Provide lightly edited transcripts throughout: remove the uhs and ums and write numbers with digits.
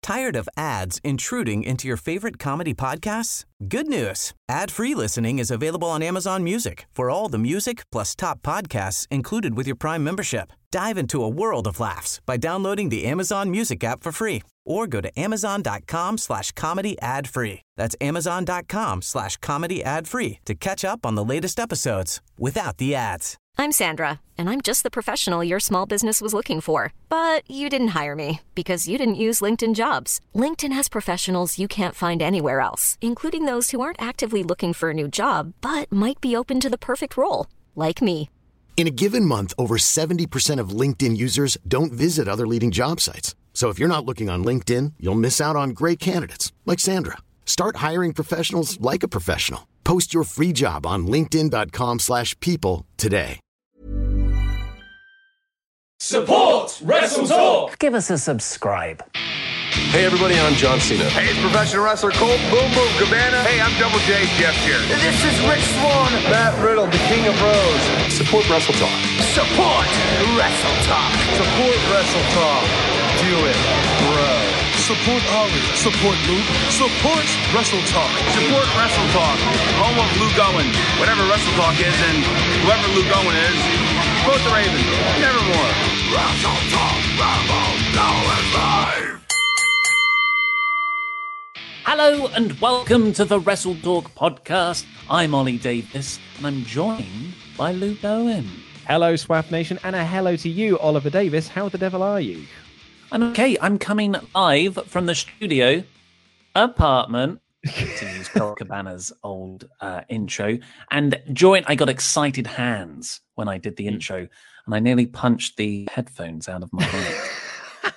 Tired of ads intruding into your favorite comedy podcasts? Good news. Ad-free listening is available on Amazon Music for all the music plus top podcasts included with your Prime membership. Dive into a world of laughs by downloading the Amazon Music app for free or go to amazon.com/comedy ad-free. That's amazon.com/comedy ad-free to catch up on the latest episodes without the ads. I'm Sandra, and I'm just the professional your small business was looking for. But you didn't hire me because you didn't use LinkedIn Jobs. LinkedIn has professionals you can't find anywhere else, including those who aren't actively looking for a new job, but might be open to the perfect role, like me. In a given month, over 70% of LinkedIn users don't visit other leading job sites. So if you're not looking on LinkedIn, you'll miss out on great candidates like Sandra. Start hiring professionals like a professional. Post your free job on linkedin.com/people today. Support Wrestle Talk! Give us a subscribe. Hey everybody, I'm John Cena. Hey, it's professional wrestler Colt Boom Boom Cabana. Hey, I'm Double J Jeff here. This is Rich Swann. Matt Riddle, the King of Bros. Support Wrestle Talk. Support Wrestle Talk. Support Wrestle Talk. Do it, bro. Support Ollie. Support Luke. Support Wrestle Talk. Support Wrestle Talk. Home of Luke Owen. Whatever Wrestle Talk is and whoever Luke Owen is, support the Ravens. Nevermore. Wrestle Talk. Rebel. Now is live. Hello and welcome to the Wrestle Talk podcast. I'm Ollie Davis and I'm joined by Luke Owen. Hello, Swaff Nation, and a hello to you, Oliver Davis. How the devil are you? I'm okay. I'm coming live from the studio apartment, to use Colt Cabana's old intro. And I got excited hands when I did the intro, and I nearly punched the headphones out of my hand.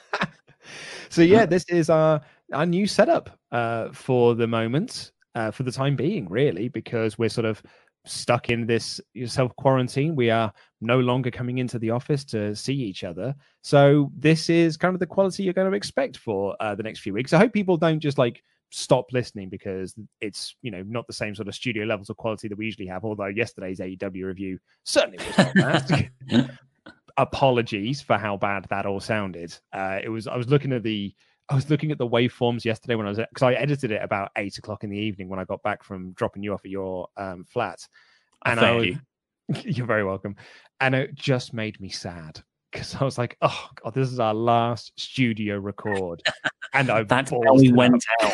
So yeah, this is our new setup for the moment, for the time being, really, because we're sort of stuck in this self-quarantine. We are no longer coming into the office to see each other. So this is kind of the quality you're going to expect for the next few weeks. I hope people don't just stop listening because it's, not the same sort of studio levels of quality that we usually have. Although yesterday's AEW review certainly was not that. Apologies for how bad that all sounded. I was looking at the waveforms yesterday because I edited it about 8:00 in the evening when I got back from dropping you off at your flat. And you're very welcome. And it just made me sad because I was like, oh God, this is our last studio record. And that's how we went out.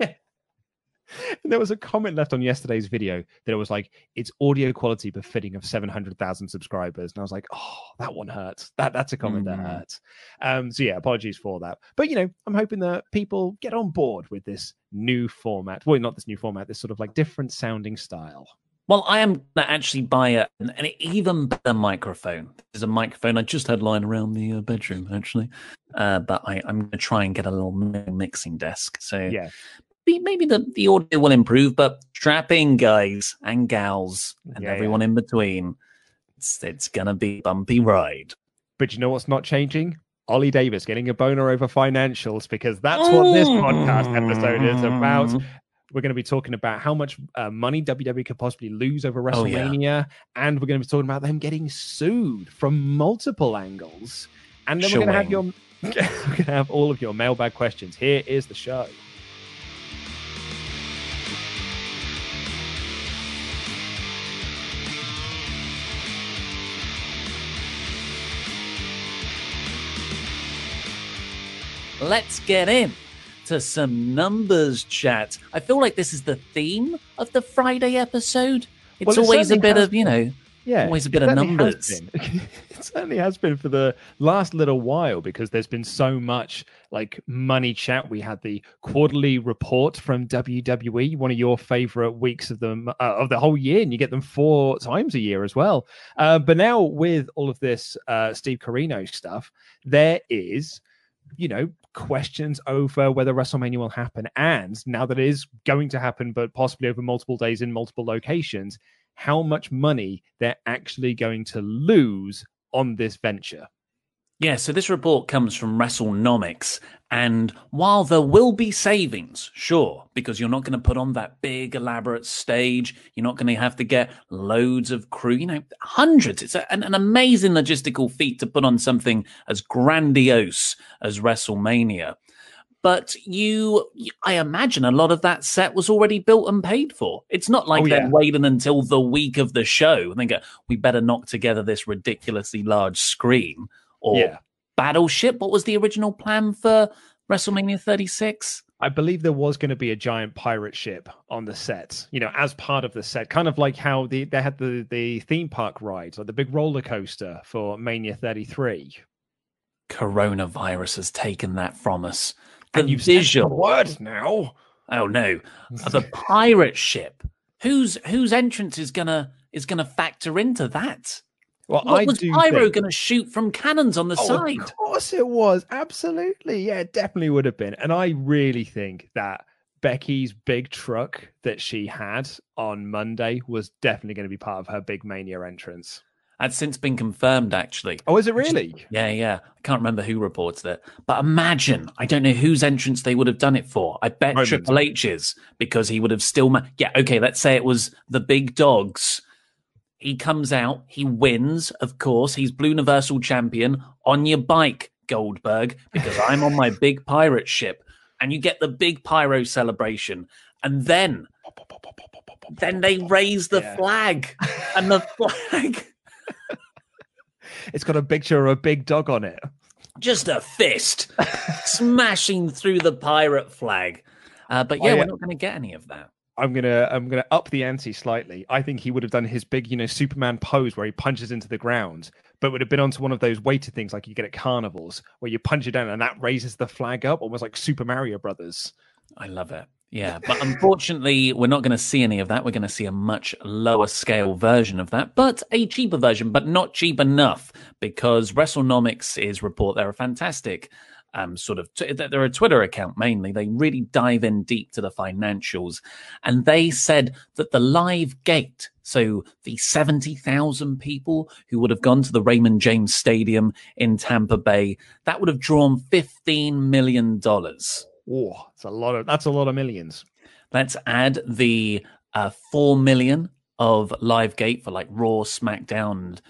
And there was a comment left on yesterday's video that it was like, it's audio quality befitting of 700,000 subscribers. And I was like, oh, that one hurts. That's a comment that hurts. So yeah, apologies for that. But, I'm hoping that people get on board with this new format. Well, not this new format, this sort of different sounding style. Well, I am going to actually buy an even better microphone. There's a microphone I just had lying around the bedroom, actually. But I'm going to try and get a little mixing desk. So yeah. Maybe the audio will improve, but strap in, guys and gals, and everyone in between. It's gonna be a bumpy ride. But you know what's not changing? Ollie Davis getting a boner over financials, because that's what this podcast episode is about. We're going to be talking about how much money WWE could possibly lose over WrestleMania, and we're going to be talking about them getting sued from multiple angles. And then we're going to have all of your mailbag questions. Here is the show. Let's get in to some numbers chat. I feel like this is the theme of the Friday episode. It's always a bit of, always a bit of numbers. It certainly has been for the last little while, because there's been so much money chat. We had the quarterly report from WWE, one of your favorite weeks of the whole year, and you get them 4 times a year as well. But now with all of this Steve Corino stuff, there is questions over whether WrestleMania will happen. And now that it is going to happen, but possibly over multiple days in multiple locations, how much money they're actually going to lose on this venture. Yeah, so this report comes from WrestleNomics, and while there will be savings, sure, because you're not going to put on that big elaborate stage, you're not going to have to get loads of crew, hundreds. It's an amazing logistical feat to put on something as grandiose as WrestleMania. But I imagine a lot of that set was already built and paid for. It's not like they're waiting until the week of the show and they go, we better knock together this ridiculously large screen. Or Battleship. What was the original plan for WrestleMania 36? I believe there was going to be a giant pirate ship on the set, as part of the set, kind of like how they had the theme park rides, like the big roller coaster for Mania 33. Coronavirus has taken that from us. And you've visual word now. Oh no, the pirate ship. Whose entrance is gonna factor into that? Well, what was Pyro going to shoot from cannons on the side? Of course it was. Absolutely. Yeah, it definitely would have been. And I really think that Becky's big truck that she had on Monday was definitely going to be part of her big Mania entrance. That's since been confirmed, actually. Oh, is it really? Yeah. I can't remember who reported it. But imagine, I don't know whose entrance they would have done it for. I bet Triple H's, because he would have still... let's say it was the big dogs. He comes out, he wins, of course. He's Blue Universal Champion on your bike, Goldberg, because I'm on my big pirate ship. And you get the big pyro celebration. And then they raise the flag. And the flag... It's got a picture of a big dog on it. Just a fist smashing through the pirate flag. But we're not going to get any of that. I'm gonna up the ante slightly. I think he would have done his big, Superman pose where he punches into the ground, but would have been onto one of those weighted things like you get at carnivals, where you punch it down and that raises the flag up, almost like Super Mario Brothers. I love it. Yeah, but unfortunately, we're not going to see any of that. We're going to see a much lower scale version of that, but a cheaper version, but not cheap enough, because WrestleNomics report they're a fantastic they're a Twitter account mainly. They really dive in deep to the financials, and they said that the live gate, so the 70,000 people who would have gone to the Raymond James Stadium in Tampa Bay, that would have drawn $15 million. Oh, that's a lot of millions. Let's add the 4 million of Livegate for like Raw, SmackDown,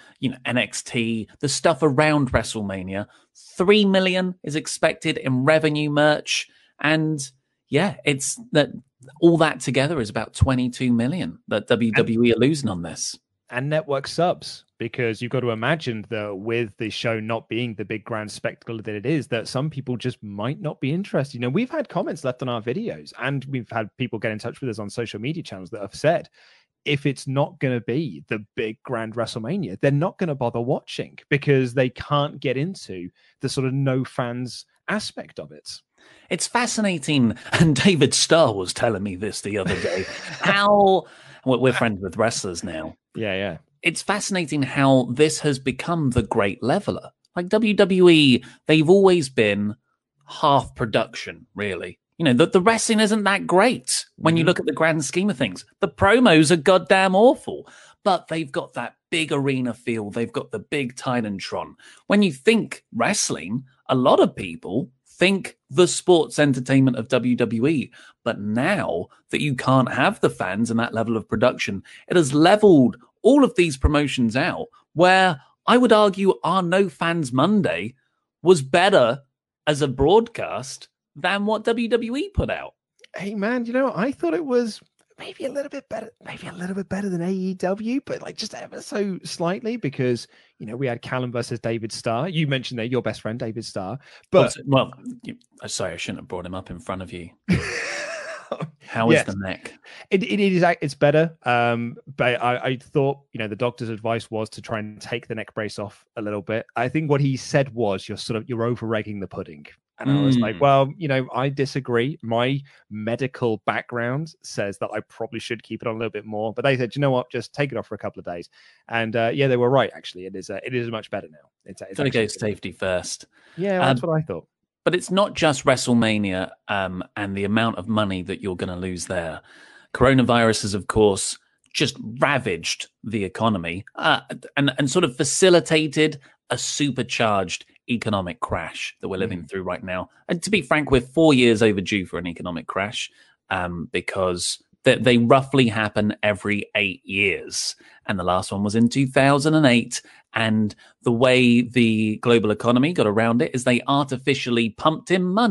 NXT, the stuff around WrestleMania. 3 million is expected in revenue merch, and it's that all that together is about 22 million that WWE are losing on this. And network subs, because you've got to imagine that with the show not being the big grand spectacle that it is, that some people just might not be interested. We've had comments left on our videos, and we've had people get in touch with us on social media channels that have said, if it's not going to be the big grand WrestleMania, they're not going to bother watching because they can't get into the sort of no fans aspect of it. It's fascinating, and David Starr was telling me this the other day, how we're friends with wrestlers now. Yeah. It's fascinating how this has become the great leveler. Like WWE, they've always been half production, really. The wrestling isn't that great when you look at the grand scheme of things. The promos are goddamn awful, but they've got that big arena feel. They've got the big Titantron. When you think wrestling, a lot of people think the sports entertainment of WWE. But now that you can't have the fans and that level of production, it has leveled all of these promotions out, where I would argue our No Fans Monday was better as a broadcast than what WWE put out. Hey man, I thought it was maybe a little bit better than AEW, but like just ever so slightly, because we had Callum versus David Starr. You mentioned that your best friend David Starr, but sorry, I shouldn't have brought him up in front of you. How is the neck? It's better. But I thought, the doctor's advice was to try and take the neck brace off a little bit. I think what he said was you're over-egging the pudding. And I was like, well, I disagree. My medical background says that I probably should keep it on a little bit more. But they said, you know what, just take it off for a couple of days. And they were right, actually. It is much better now. It's got to go safety first. Yeah, that's what I thought. But it's not just WrestleMania and the amount of money that you're going to lose there. Coronavirus has, of course, just ravaged the economy and sort of facilitated a supercharged economic crash that we're living through right now. And to be frank, we're 4 years overdue for an economic crash because they roughly happen every 8 years. And the last one was in 2008. And the way the global economy got around it is they artificially pumped in money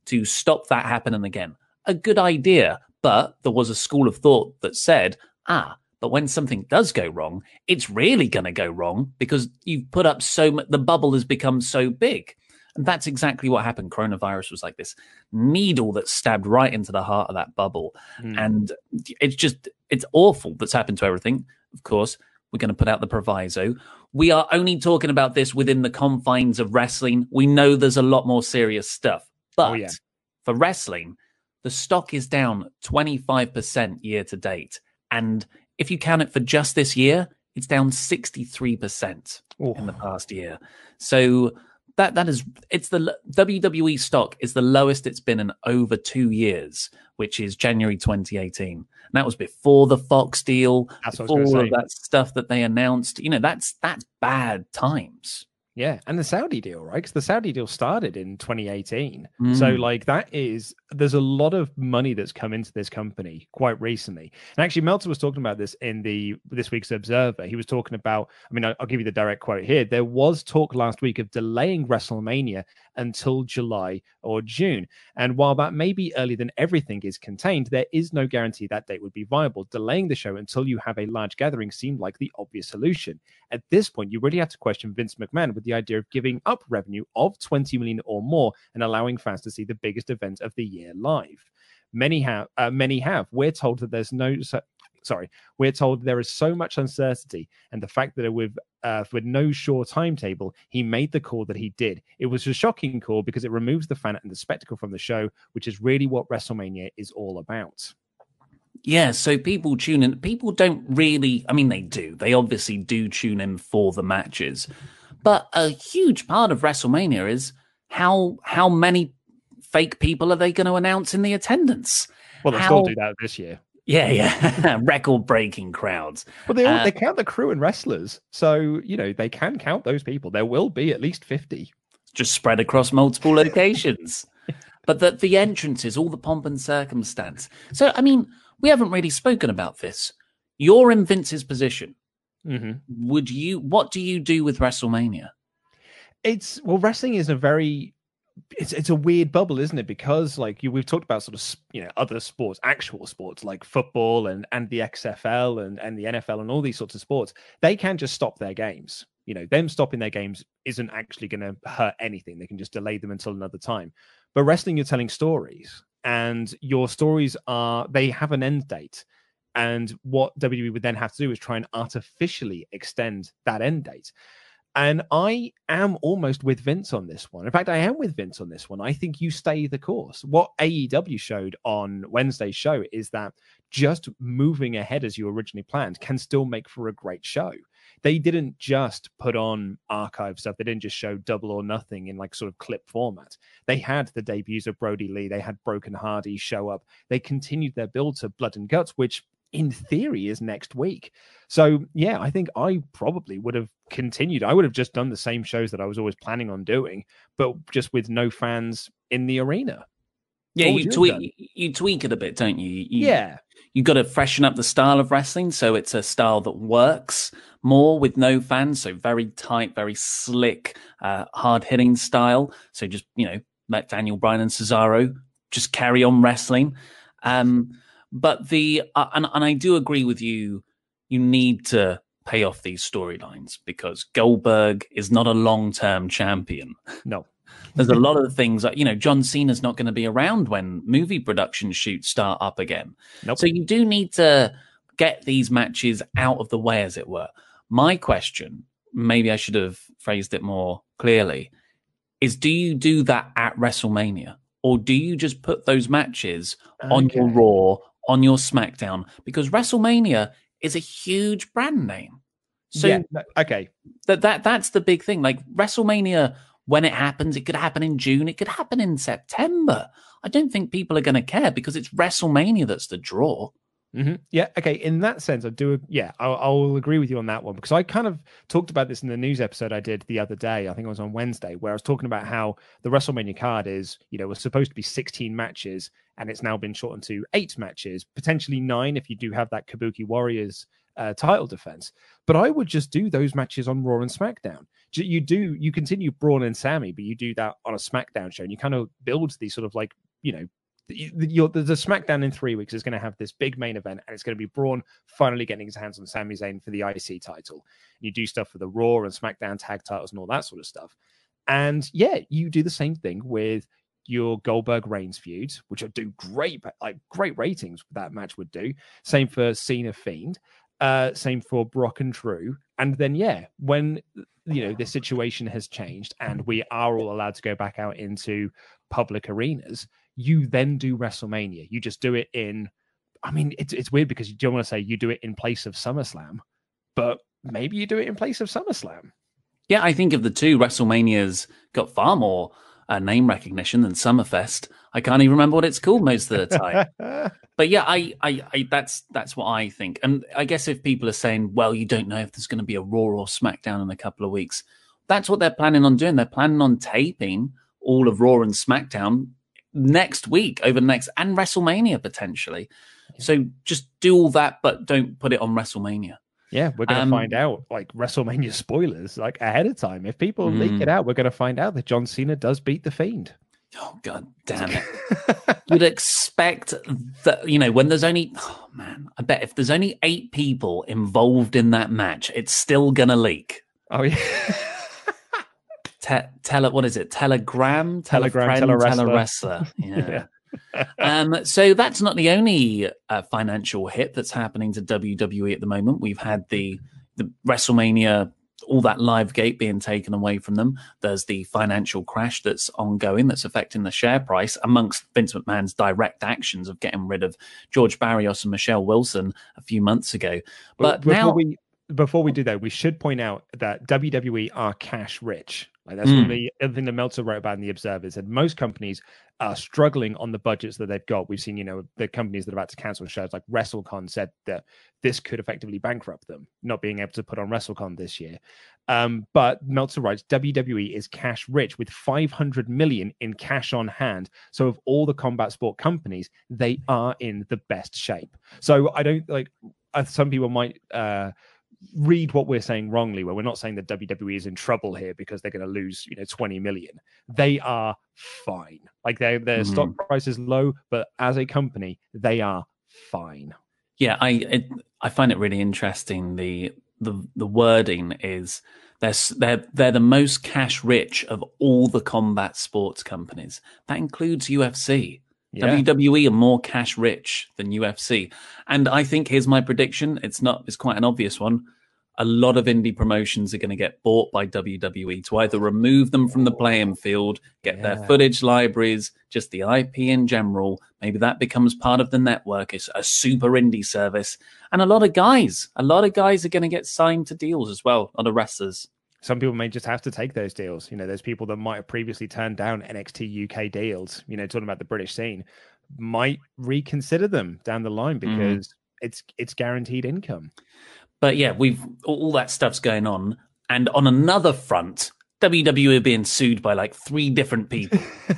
to stop that happening again. A good idea, but there was a school of thought that said, but when something does go wrong, it's really going to go wrong because you've put up so much, the bubble has become so big. And that's exactly what happened. Coronavirus was like this needle that stabbed right into the heart of that bubble. And it's awful that's happened to everything. Of course, we're going to put out the proviso. We are only talking about this within the confines of wrestling. We know there's a lot more serious stuff. But for wrestling, the stock is down 25% year to date. And if you count it for just this year, it's down 63% in the past year. So it's the WWE stock is the lowest it's been in over 2 years, which is January 2018. And that was before the Fox deal, all of that stuff that they announced. That's bad times. Yeah, and the Saudi deal, right? Because the Saudi deal started in 2018. So, there's a lot of money that's come into this company quite recently. And actually, Meltzer was talking about this in this week's Observer. He was talking about, I'll give you the direct quote here. There was talk last week of delaying WrestleMania until July or June. And while that may be earlier than everything is contained, there is no guarantee that date would be viable. Delaying the show until you have a large gathering seemed like the obvious solution. At this point, you really have to question Vince McMahon with the idea of giving up revenue of 20 million or more and allowing fans to see the biggest event of the year live. Many have. We're told that we're told there is so much uncertainty, and the fact that with no sure timetable, he made the call that he did. It was a shocking call because it removes the fan and the spectacle from the show, which is really what WrestleMania is all about. Yeah, so people tune in. People don't really, they do. They obviously do tune in for the matches. But a huge part of WrestleMania is how many fake people are they going to announce in the attendance? Well, they'll still do that this year. Yeah. Record-breaking crowds. Well, they count the crew and wrestlers. So, they can count those people. There will be at least 50. Just spread across multiple locations. But the entrances, all the pomp and circumstance. So, we haven't really spoken about this. You're in Vince's position. Mm-hmm. What do you do with WrestleMania? Wrestling is it's a weird bubble, isn't it? Because we've talked about sort of, other sports, actual sports like football and the XFL and the NFL and all these sorts of sports. They can just stop their games. Them stopping their games isn't actually going to hurt anything. They can just delay them until another time. But wrestling, you're telling stories, and your stories they have an end date. And what WWE would then have to do is try and artificially extend that end date. And I am almost with Vince on this one. In fact, I am with Vince on this one. I think you stay the course. What AEW showed on Wednesday's show is that just moving ahead as you originally planned can still make for a great show. They didn't just put on archive stuff. They didn't just show Double or Nothing in sort of clip format. They had the debuts of Brody Lee. They had Broken Hardy show up. They continued their build to Blood and Guts, which in theory is next week. So I think I probably would have continued. I would have just done the same shows that I was always planning on doing, but just with no fans in the arena. Yeah, you tweak it a bit, don't you? You've got to freshen up the style of wrestling so it's a style that works more with no fans. So very tight, very slick, hard-hitting style. So just, let Daniel Bryan and Cesaro just carry on wrestling. But and I do agree with you. You need to pay off these storylines because Goldberg is not a long-term champion. No. There's a lot of things that, John Cena's not going to be around when movie production shoots start up again. Nope. So you do need to get these matches out of the way, as it were. My question, maybe I should have phrased it more clearly, is do you do that at WrestleMania? Or do you just put those matches on your Raw, on your SmackDown? Because WrestleMania is a huge brand name. So that's the big thing. WrestleMania, when it happens, it could happen in June, it could happen in September. I don't think people are going to care because it's WrestleMania that's the draw. Mm-hmm. Yeah. Okay. In that sense, I do. Yeah, I'll agree with you on that one because I kind of talked about this in the news episode I did the other day. I think it was on Wednesday, where I was talking about how the WrestleMania card is, was supposed to be 16 matches and it's now been shortened to 8 matches, potentially 9 if you do have that Kabuki Warriors title defense. But I would just do those matches on Raw and SmackDown. You continue Braun and Sammy, but you do that on a SmackDown show, and you kind of build these sort of like, the SmackDown in 3 weeks is going to have this big main event, and it's going to be Braun finally getting his hands on Sami Zayn for the IC title. And you do stuff for the Raw and SmackDown tag titles and all that sort of stuff. And yeah, you do the same thing with your Goldberg Reigns feud, which would do great ratings. That match would do. Same for Cena Fiend. Same for Brock and Drew. And then when the situation has changed and we are all allowed to go back out into public arenas, you then do WrestleMania. You just do it in, it's weird because you don't want to say you do it in place of SummerSlam, but maybe you do it in place of SummerSlam. Yeah, I think of the two, WrestleMania's got far more name recognition than Summerfest. I can't even remember what it's called most of the time. But yeah, I that's what I think. And I guess if people are saying, well, you don't know if there's going to be a Raw or SmackDown in a couple of weeks, that's what they're planning on doing. They're planning on taping all of Raw and SmackDown next week, over the next, and WrestleMania potentially. So just do all that, but don't put it on WrestleMania. Yeah, we're going to find out like WrestleMania spoilers like ahead of time. If people leak it out, we're going to find out that John Cena does beat The Fiend. Oh, God damn it. You'd expect that, when there's only, I bet if there's only 8 people involved in that match, it's still going to leak. Oh, yeah. What is it? Telegram, Telewrestler. Yeah. So that's not the only financial hit that's happening to WWE at the moment. We've had the WrestleMania, all that live gate being taken away from them. There's the financial crash that's ongoing, that's affecting the share price amongst Vince McMahon's direct actions of getting rid of George Barrios and Michelle Wilson a few months ago. But before we do that, we should point out that WWE are cash rich. Like that's one of the other thing that Meltzer wrote about in The Observer, said most companies are struggling on the budgets that they've got. We've seen, the companies that are about to cancel shows like WrestleCon said that this could effectively bankrupt them, not being able to put on WrestleCon this year. But Meltzer writes, WWE is cash rich with $500 million in cash on hand. So of all the combat sport companies, they are in the best shape. So I don't some people might read what we're saying wrongly, where we're not saying that WWE is in trouble here because they're going to lose 20 million. They are fine. Like their stock price is low, but as a company they are fine. Yeah, I find it really interesting. The wording is they're the most cash rich of all the combat sports companies. That includes UFC. Yeah. WWE are more cash rich than UFC. And I think here's my prediction. It's quite an obvious one. A lot of indie promotions are going to get bought by WWE to either remove them from the playing field, get their footage libraries, just the IP in general. Maybe that becomes part of the network. It's a super indie service. And a lot of guys are going to get signed to deals as well, a lot of wrestlers. Some people may just have to take those deals. There's people that might have previously turned down NXT UK deals, talking about the British scene, might reconsider them down the line because it's guaranteed income. But yeah, all that stuff's going on. And on another front, WWE are being sued by like 3 different people.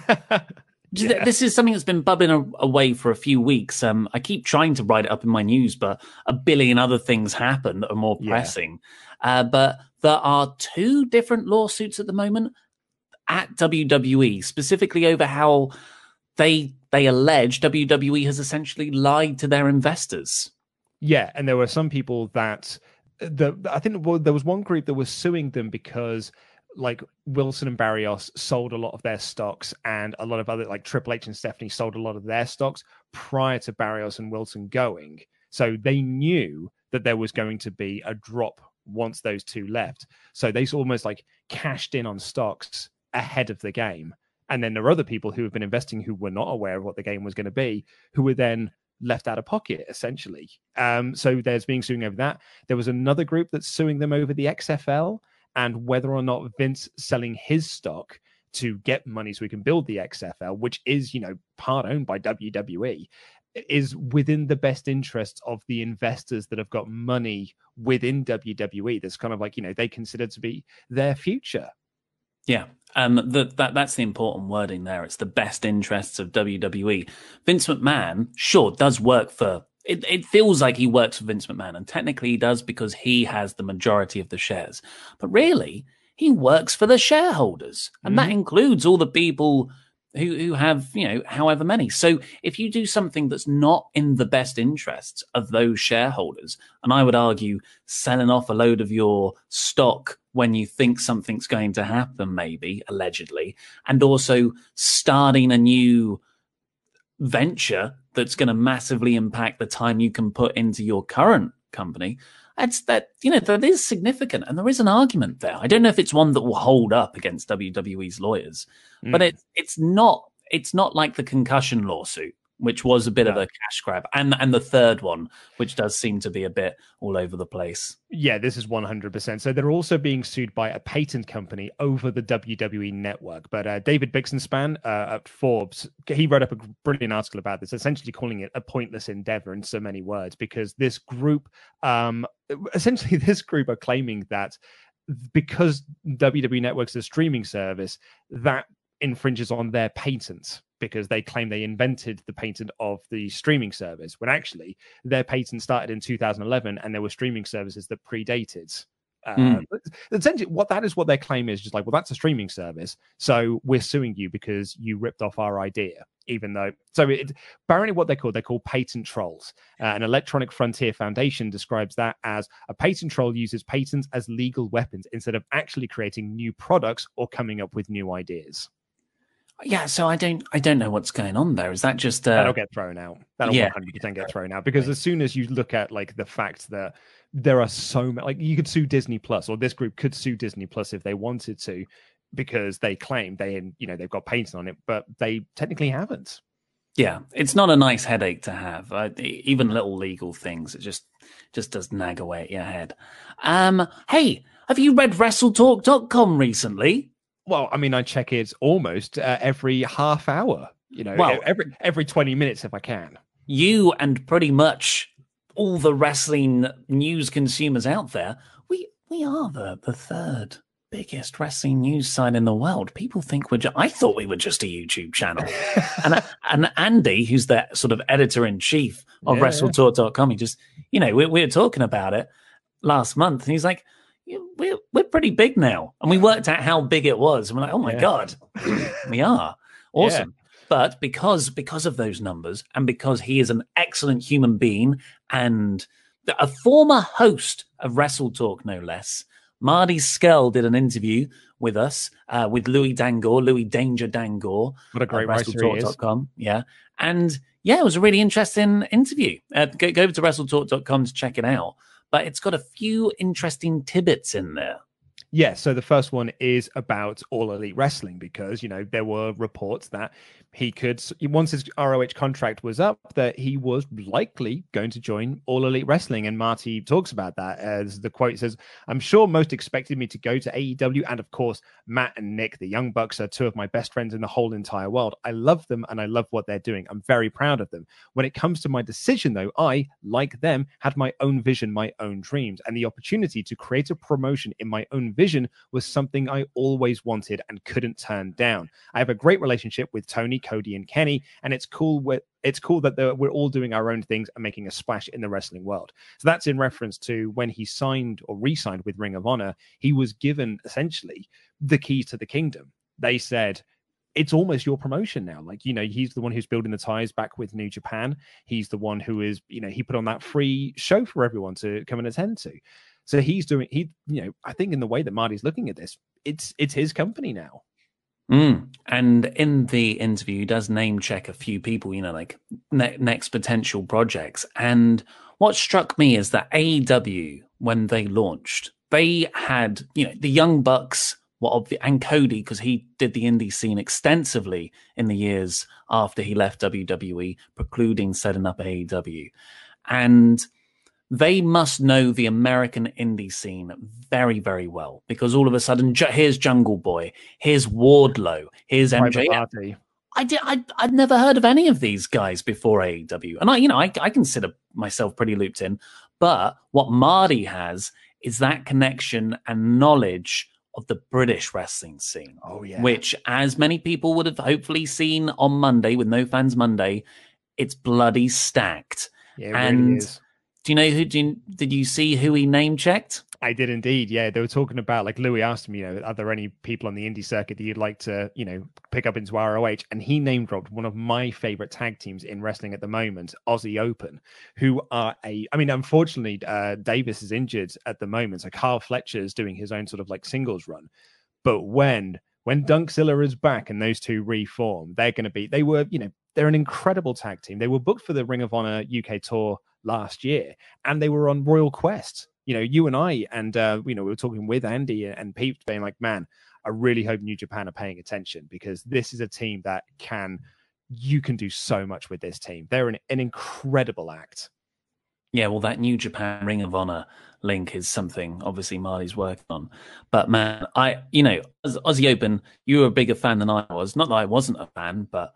This is something that's been bubbling away for a few weeks. I keep trying to write it up in my news, but a billion other things happen that are more pressing. But there are 2 different lawsuits at the moment at WWE, specifically over how they allege WWE has essentially lied to their investors. Yeah, and there were some people that I think there was one group that was suing them because like Wilson and Barrios sold a lot of their stocks, and a lot of other like Triple H and Stephanie sold a lot of their stocks prior to Barrios and Wilson going. So they knew that there was going to be a drop once those 2 left. So they almost like cashed in on stocks ahead of the game. And then there are other people who have been investing who were not aware of what the game was going to be, who were then left out of pocket, essentially. So there's being suing over that. There was another group that's suing them over the XFL and whether or not Vince selling his stock to get money so we can build the XFL, which is, part owned by WWE, is within the best interests of the investors that have got money within WWE. That's kind of like, they consider to be their future. Yeah, that's the important wording there. It's the best interests of WWE. Vince McMahon, sure, does work for it feels like he works for Vince McMahon, and technically he does because he has the majority of the shares. But really, he works for the shareholders, and that includes all the people who have, however many. So if you do something that's not in the best interests of those shareholders, and I would argue selling off a load of your stock when you think something's going to happen, maybe, allegedly, and also starting a new venture that's going to massively impact the time you can put into your current company, that is significant, and there is an argument there. I don't know if it's one that will hold up against WWE's lawyers, but it's not like the concussion lawsuit, which was a bit of a cash grab, and the third one, which does seem to be a bit all over the place. Yeah, this is 100%. So they're also being sued by a patent company over the WWE network. But David Bixenspan at Forbes, he wrote up a brilliant article about this, essentially calling it a pointless endeavor in so many words, because this group, essentially this group are claiming that because WWE Network's a streaming service, that infringes on their patent, because they claim they invented the patent of the streaming service, when actually their patent started in 2011 and there were streaming services that predated. Essentially, what their claim is, just like, well, that's a streaming service, so we're suing you because you ripped off our idea. Even though, apparently what they're called patent trolls. An Electronic Frontier Foundation describes that as a patent troll uses patents as legal weapons instead of actually creating new products or coming up with new ideas. Yeah, so I don't know what's going on there. Is that just that'll get thrown out? That'll 100% get thrown out, because as soon as you look at like the fact that there are so many, like, you could sue Disney Plus, or this group could sue Disney Plus if they wanted to, because they claim they've got patent on it, but they technically haven't. Yeah, it's not a nice headache to have. Even little legal things, it just does nag away at your head. Hey, have you read WrestleTalk.com recently? Well, I mean, I check it almost every half hour, every 20 minutes if I can. You and pretty much all the wrestling news consumers out there, we are the third biggest wrestling news site in the world. People think I thought we were just a YouTube channel. and Andy, who's the sort of editor-in-chief of WrestleTalk.com, he just, we were talking about it last month, and he's like, we're pretty big now, and we worked out how big it was, and we're like, oh my god, we are awesome. But because of those numbers, and because he is an excellent human being and a former host of WrestleTalk, no less, Marty Skell did an interview with us, with Louis Danger Dangor. What a great writer he is. Yeah, and it was a really interesting interview. Go over to WrestleTalk.com to check it out. But it's got a few interesting tidbits in there. Yeah, so the first one is about All Elite Wrestling, because, there were reports that once his ROH contract was up, that he was likely going to join All Elite Wrestling. And Marty talks about that, as the quote says, "I'm sure most expected me to go to AEW. And of course, Matt and Nick, the Young Bucks, are two of my best friends in the whole entire world. I love them and I love what they're doing. I'm very proud of them. When it comes to my decision, though, I, like them, had my own vision, my own dreams, and the opportunity to create a promotion in my own vision was something I always wanted and couldn't turn down. I have a great relationship with Tony, Cody, and Kenny, and it's cool that we're all doing our own things and making a splash in the wrestling world." So that's in reference to when he signed or re-signed with Ring of Honor. He was given essentially the keys to the kingdom. They said, it's almost your promotion now. Like, he's the one who's building the ties back with New Japan. He's the one who is, he put on that free show for everyone to come and attend to. So I think in the way that Marty's looking at this, it's his company now. And in the interview, he does name check a few people, like next potential projects. And what struck me is that AEW, when they launched, they had, the Young Bucks and Cody, because he did the indie scene extensively in the years after he left WWE, precluding setting up AEW. And they must know the American indie scene very, very well, because all of a sudden, here's Jungle Boy, here's Wardlow, here's MJF. I'd never heard of any of these guys before AEW, and I consider myself pretty looped in. But what Marty has is that connection and knowledge of the British wrestling scene, which, as many people would have hopefully seen on Monday with No Fans Monday, it's bloody stacked. Yeah, it really is. Do you know did you see who he name checked? I did indeed. Yeah, they were talking about, like, Louis asked him, are there any people on the indie circuit that you'd like to, pick up into ROH? And he name dropped one of my favorite tag teams in wrestling at the moment, Aussie Open, who are unfortunately, Davis is injured at the moment. So Kyle Fletcher's doing his own sort of like singles run. But when Dunkzilla is back and those two reform, they're an incredible tag team. They were booked for the Ring of Honor UK tour last year, and they were on Royal Quest. You and I, and we were talking with Andy and Pete, being like, man, I really hope New Japan are paying attention, because this is a team that you can do so much with this team. They're an incredible act. Yeah, well, that New Japan Ring of Honor link is something obviously Marty's working on. But man, as Aussie Open, you were a bigger fan than I was. Not that I wasn't a fan, but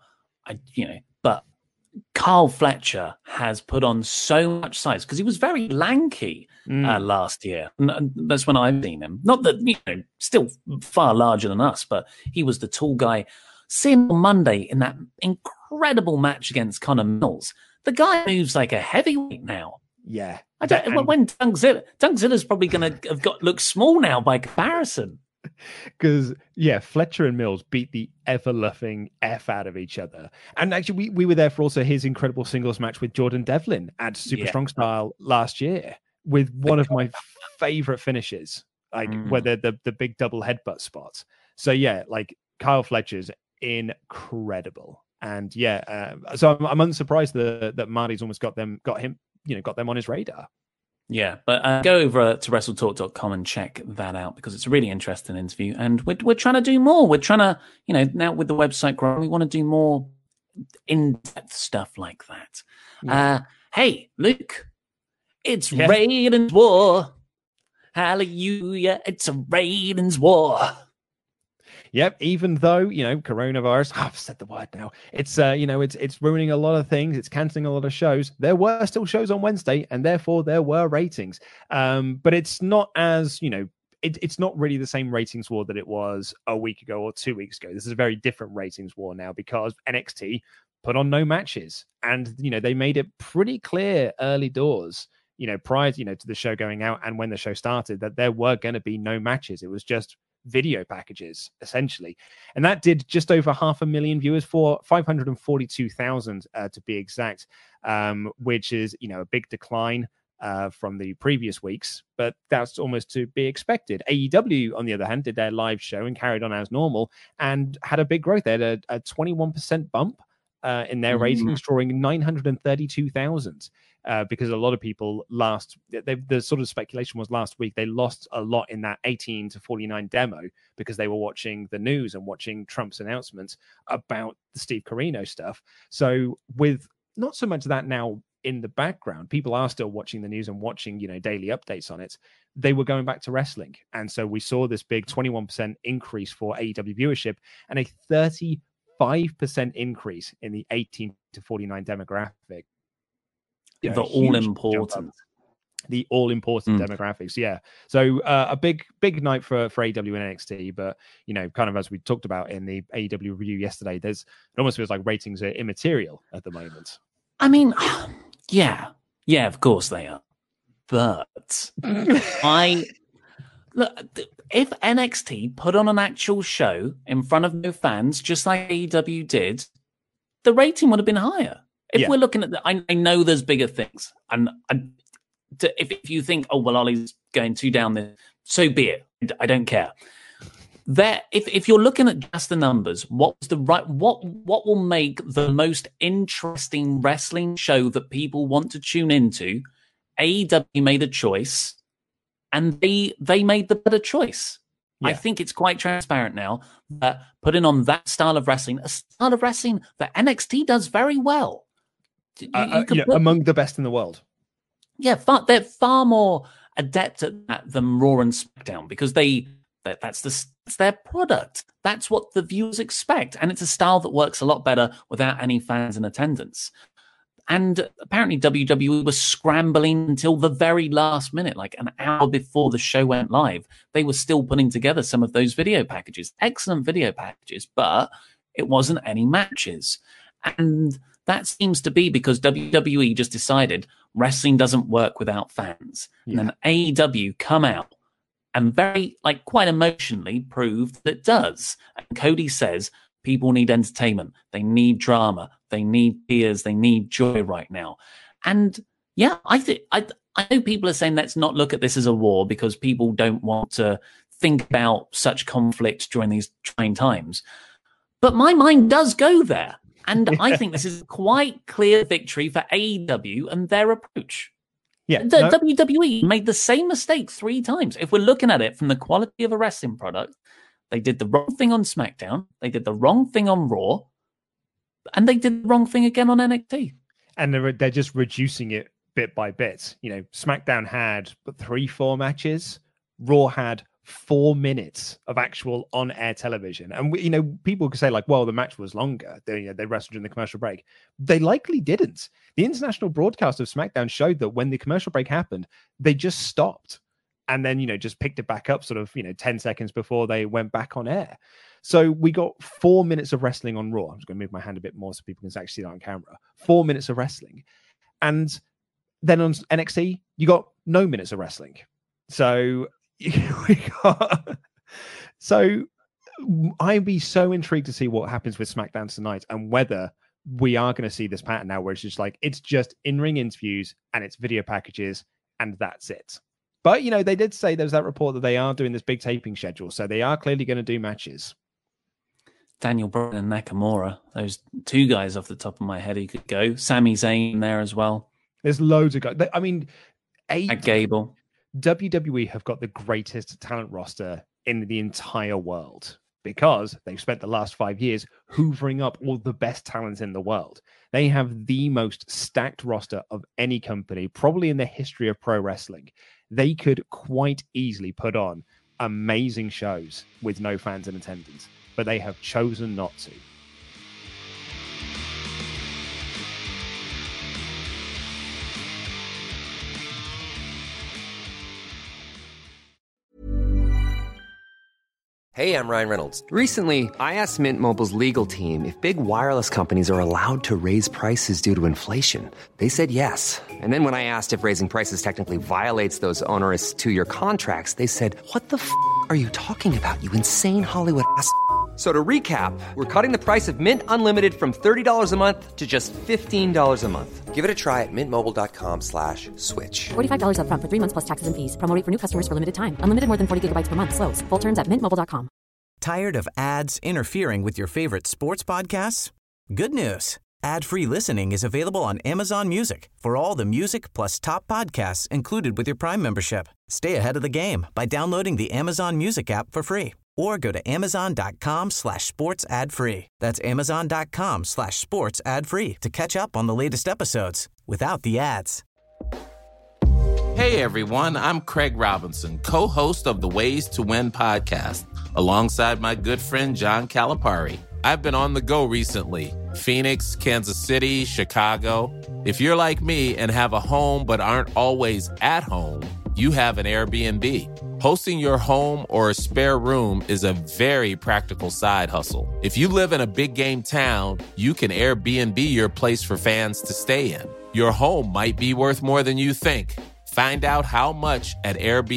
but Carl Fletcher has put on so much size, because he was very lanky last year. And that's when I've seen him. Not that, still far larger than us, but he was the tall guy. Seeing him on Monday in that incredible match against Connor Mills, the guy moves like a heavyweight now. Yeah. When Dunkzilla's probably going to have look small now by comparison. Because Fletcher and Mills beat the ever-loving F out of each other. And actually, we were there for also his incredible singles match with Jordan Devlin at Super Strong Style last year, with one of my favorite finishes, where the big double headbutt spots. So Kyle Fletcher's incredible. And so I'm unsurprised that Marty's almost got them on his radar. Yeah, but go over to WrestleTalk.com and check that out, because it's a really interesting interview, and we're trying to do more. We're trying to, now with the website growing, we want to do more in-depth stuff like that. Yeah. Hey, Luke, it's Raiden's War. Hallelujah, it's a Raiden's War. Yep, even though, coronavirus, I've said the word now. It's, it's ruining a lot of things. It's canceling a lot of shows. There were still shows on Wednesday, and therefore there were ratings. But it's not as, it's not really the same ratings war that it was a week ago or 2 weeks ago. This is a very different ratings war now, because NXT put on no matches. And, they made it pretty clear early doors, prior, to the show going out and when the show started, that there were going to be no matches. It was just video packages, essentially, and that did just over 500,000 viewers, for 542,000 to be exact, which is a big decline from the previous weeks, but that's almost to be expected. AEW, on the other hand, did their live show and carried on as normal and had a big growth. They had a 21% bump in their ratings, drawing 932,000. Because a lot of people the sort of speculation was last week they lost a lot in that 18 to 49 demo, because they were watching the news and watching Trump's announcements about the Steve Corino stuff. So with not so much that now in the background, people are still watching the news and watching, daily updates on it. They were going back to wrestling. And so we saw this big 21% increase for AEW viewership, and a 35% increase in the 18 to 49 demographic. The all-important demographics. Yeah. So a big night for AEW and NXT, but kind of as we talked about in the AEW review yesterday, it almost feels like ratings are immaterial at the moment. I mean, yeah, of course they are. But look, if NXT put on an actual show in front of no fans, just like AEW did, the rating would have been higher. If we're looking at I know there's bigger things, and if you think, oh well, Ollie's going too down there, so be it. I don't care. If you're looking at just the numbers, what will make the most interesting wrestling show that people want to tune into? AEW made a choice, and they made the better choice. Yeah. I think it's quite transparent now that putting on that style of wrestling, a style of wrestling that NXT does very well. Among the best in the world. Yeah, they're far more adept at that than Raw and SmackDown, because that's their product. That's what the viewers expect, and it's a style that works a lot better without any fans in attendance. And apparently WWE was scrambling until the very last minute, like an hour before the show went live. They were still putting together some of those video packages, excellent video packages, but it wasn't any matches. And that seems to be because WWE just decided wrestling doesn't work without fans. And then AEW come out and very, quite emotionally proved that it does. And Cody says people need entertainment. They need drama. They need tears. They need joy right now. And yeah, I know people are saying let's not look at this as a war because people don't want to think about such conflict during these trying times. But my mind does go there. And I think this is a quite clear victory for AEW and their approach. Yeah, WWE made the same mistake 3 times. If we're looking at it from the quality of a wrestling product, they did the wrong thing on SmackDown, they did the wrong thing on Raw, and they did the wrong thing again on NXT. And they're just reducing it bit by bit. You know, SmackDown had 3-4 matches. Raw had 4 minutes of actual on-air television. And, people could say well, the match was longer. They wrestled during the commercial break. They likely didn't. The international broadcast of SmackDown showed that when the commercial break happened, they just stopped and then, just picked it back up 10 seconds before they went back on air. So we got 4 minutes of wrestling on Raw. I'm just going to move my hand a bit more so people can actually see that on camera. 4 minutes of wrestling. And then on NXT, you got no minutes of wrestling. So I'd be so intrigued to see what happens with SmackDown tonight and whether we are going to see this pattern now where it's just in-ring interviews and it's video packages and that's it. But, they did say there's that report that they are doing this big taping schedule, so they are clearly going to do matches. Daniel Bryan and Nakamura, those 2 guys off the top of my head who could go. Sami Zayn there as well. There's loads of guys. I mean, Gable. WWE have got the greatest talent roster in the entire world because they've spent the last 5 years hoovering up all the best talent in the world. They have the most stacked roster of any company, probably in the history of pro wrestling. They could quite easily put on amazing shows with no fans in attendance, but they have chosen not to. Hey, I'm Ryan Reynolds. Recently, I asked Mint Mobile's legal team if big wireless companies are allowed to raise prices due to inflation. They said yes. And then when I asked if raising prices technically violates those onerous 2-year contracts, they said, "What the f*** are you talking about, you insane Hollywood ass?" So to recap, we're cutting the price of Mint Unlimited from $30 a month to just $15 a month. Give it a try at mintmobile.com/switch. $45 up front for 3 months plus taxes and fees. Promo rate for new customers for limited time. Unlimited more than 40 gigabytes per month. Slows full terms at mintmobile.com. Tired of ads interfering with your favorite sports podcasts? Good news. Ad-free listening is available on Amazon Music for all the music plus top podcasts included with your Prime membership. Stay ahead of the game by downloading the Amazon Music app for free or go to amazon.com/sports ad free. That's amazon.com/sports ad free to catch up on the latest episodes without the ads. Hey everyone, I'm Craig Robinson, co-host of the Ways to Win podcast, alongside my good friend John Calipari. I've been on the go recently. Phoenix, Kansas City, Chicago. If you're like me and have a home but aren't always at home, you have an Airbnb. Hosting your home or a spare room is a very practical side hustle. If you live in a big game town, you can Airbnb your place for fans to stay in. Your home might be worth more than you think. Find out how much at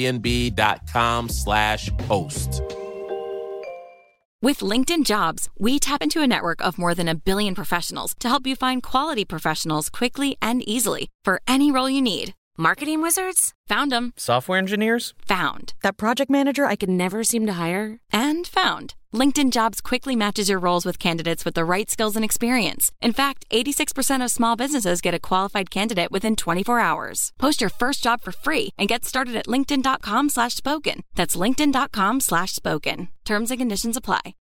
airbnb.com/host. With LinkedIn Jobs, we tap into a network of more than 1 billion professionals to help you find quality professionals quickly and easily for any role you need. Marketing wizards? Found them. Software engineers? Found. That project manager I could never seem to hire? And found. LinkedIn Jobs quickly matches your roles with candidates with the right skills and experience. In fact, 86% of small businesses get a qualified candidate within 24 hours. Post your first job for free and get started at linkedin.com/spoken. That's linkedin.com/spoken. Terms and conditions apply.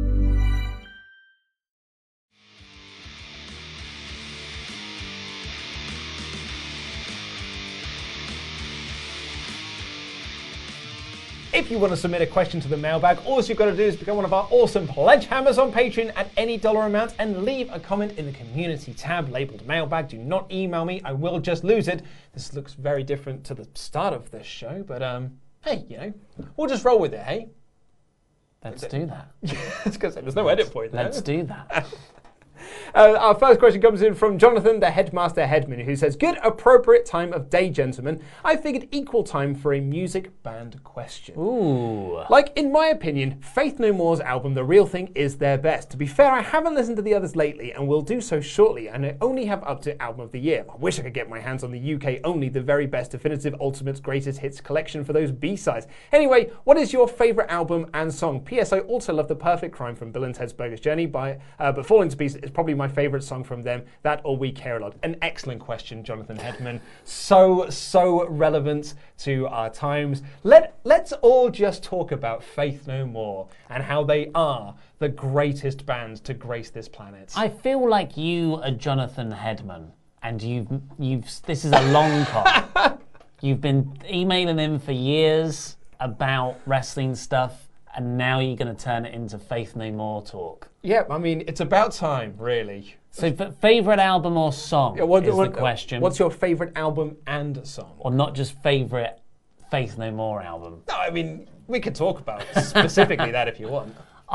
If you want to submit a question to the mailbag, all you've got to do is become one of our awesome pledge hammers on Patreon at any dollar amount and leave a comment in the community tab labeled mailbag. Do not email me, I will just lose it. This looks very different to the start of this show, but hey, we'll just roll with it, hey? Let's do that. It's because there's no edit point there. Let's do that. Our first question comes in from Jonathan, the Headmaster Headman, who says, good appropriate time of day, gentlemen. I figured equal time for a music band question. Ooh. Like, in my opinion, Faith No More's album, The Real Thing, is their best. To be fair, I haven't listened to the others lately and will do so shortly, and I only have up to Album of the Year. I wish I could get my hands on the UK only, the very best definitive ultimate greatest hits collection for those B-sides. Anyway, what is your favourite album and song? P.S. I also love The Perfect Crime from Bill and Ted's Bogus Journey, but Falling to Pieces is probably my favourite song from them. That or We Care a Lot. An excellent question, Jonathan Headman. So relevant to our times. Let's all just talk about Faith No More and how they are the greatest band to grace this planet. I feel like you are Jonathan Headman, and this is a long con. You've been emailing him for years about wrestling stuff, and now you're going to turn it into Faith No More talk. Yeah, I mean, it's about time, really. So, favourite album or song is the question. What's your favourite album and song? Or not just favourite Faith No More album? No, I mean, we could talk about specifically that if you want.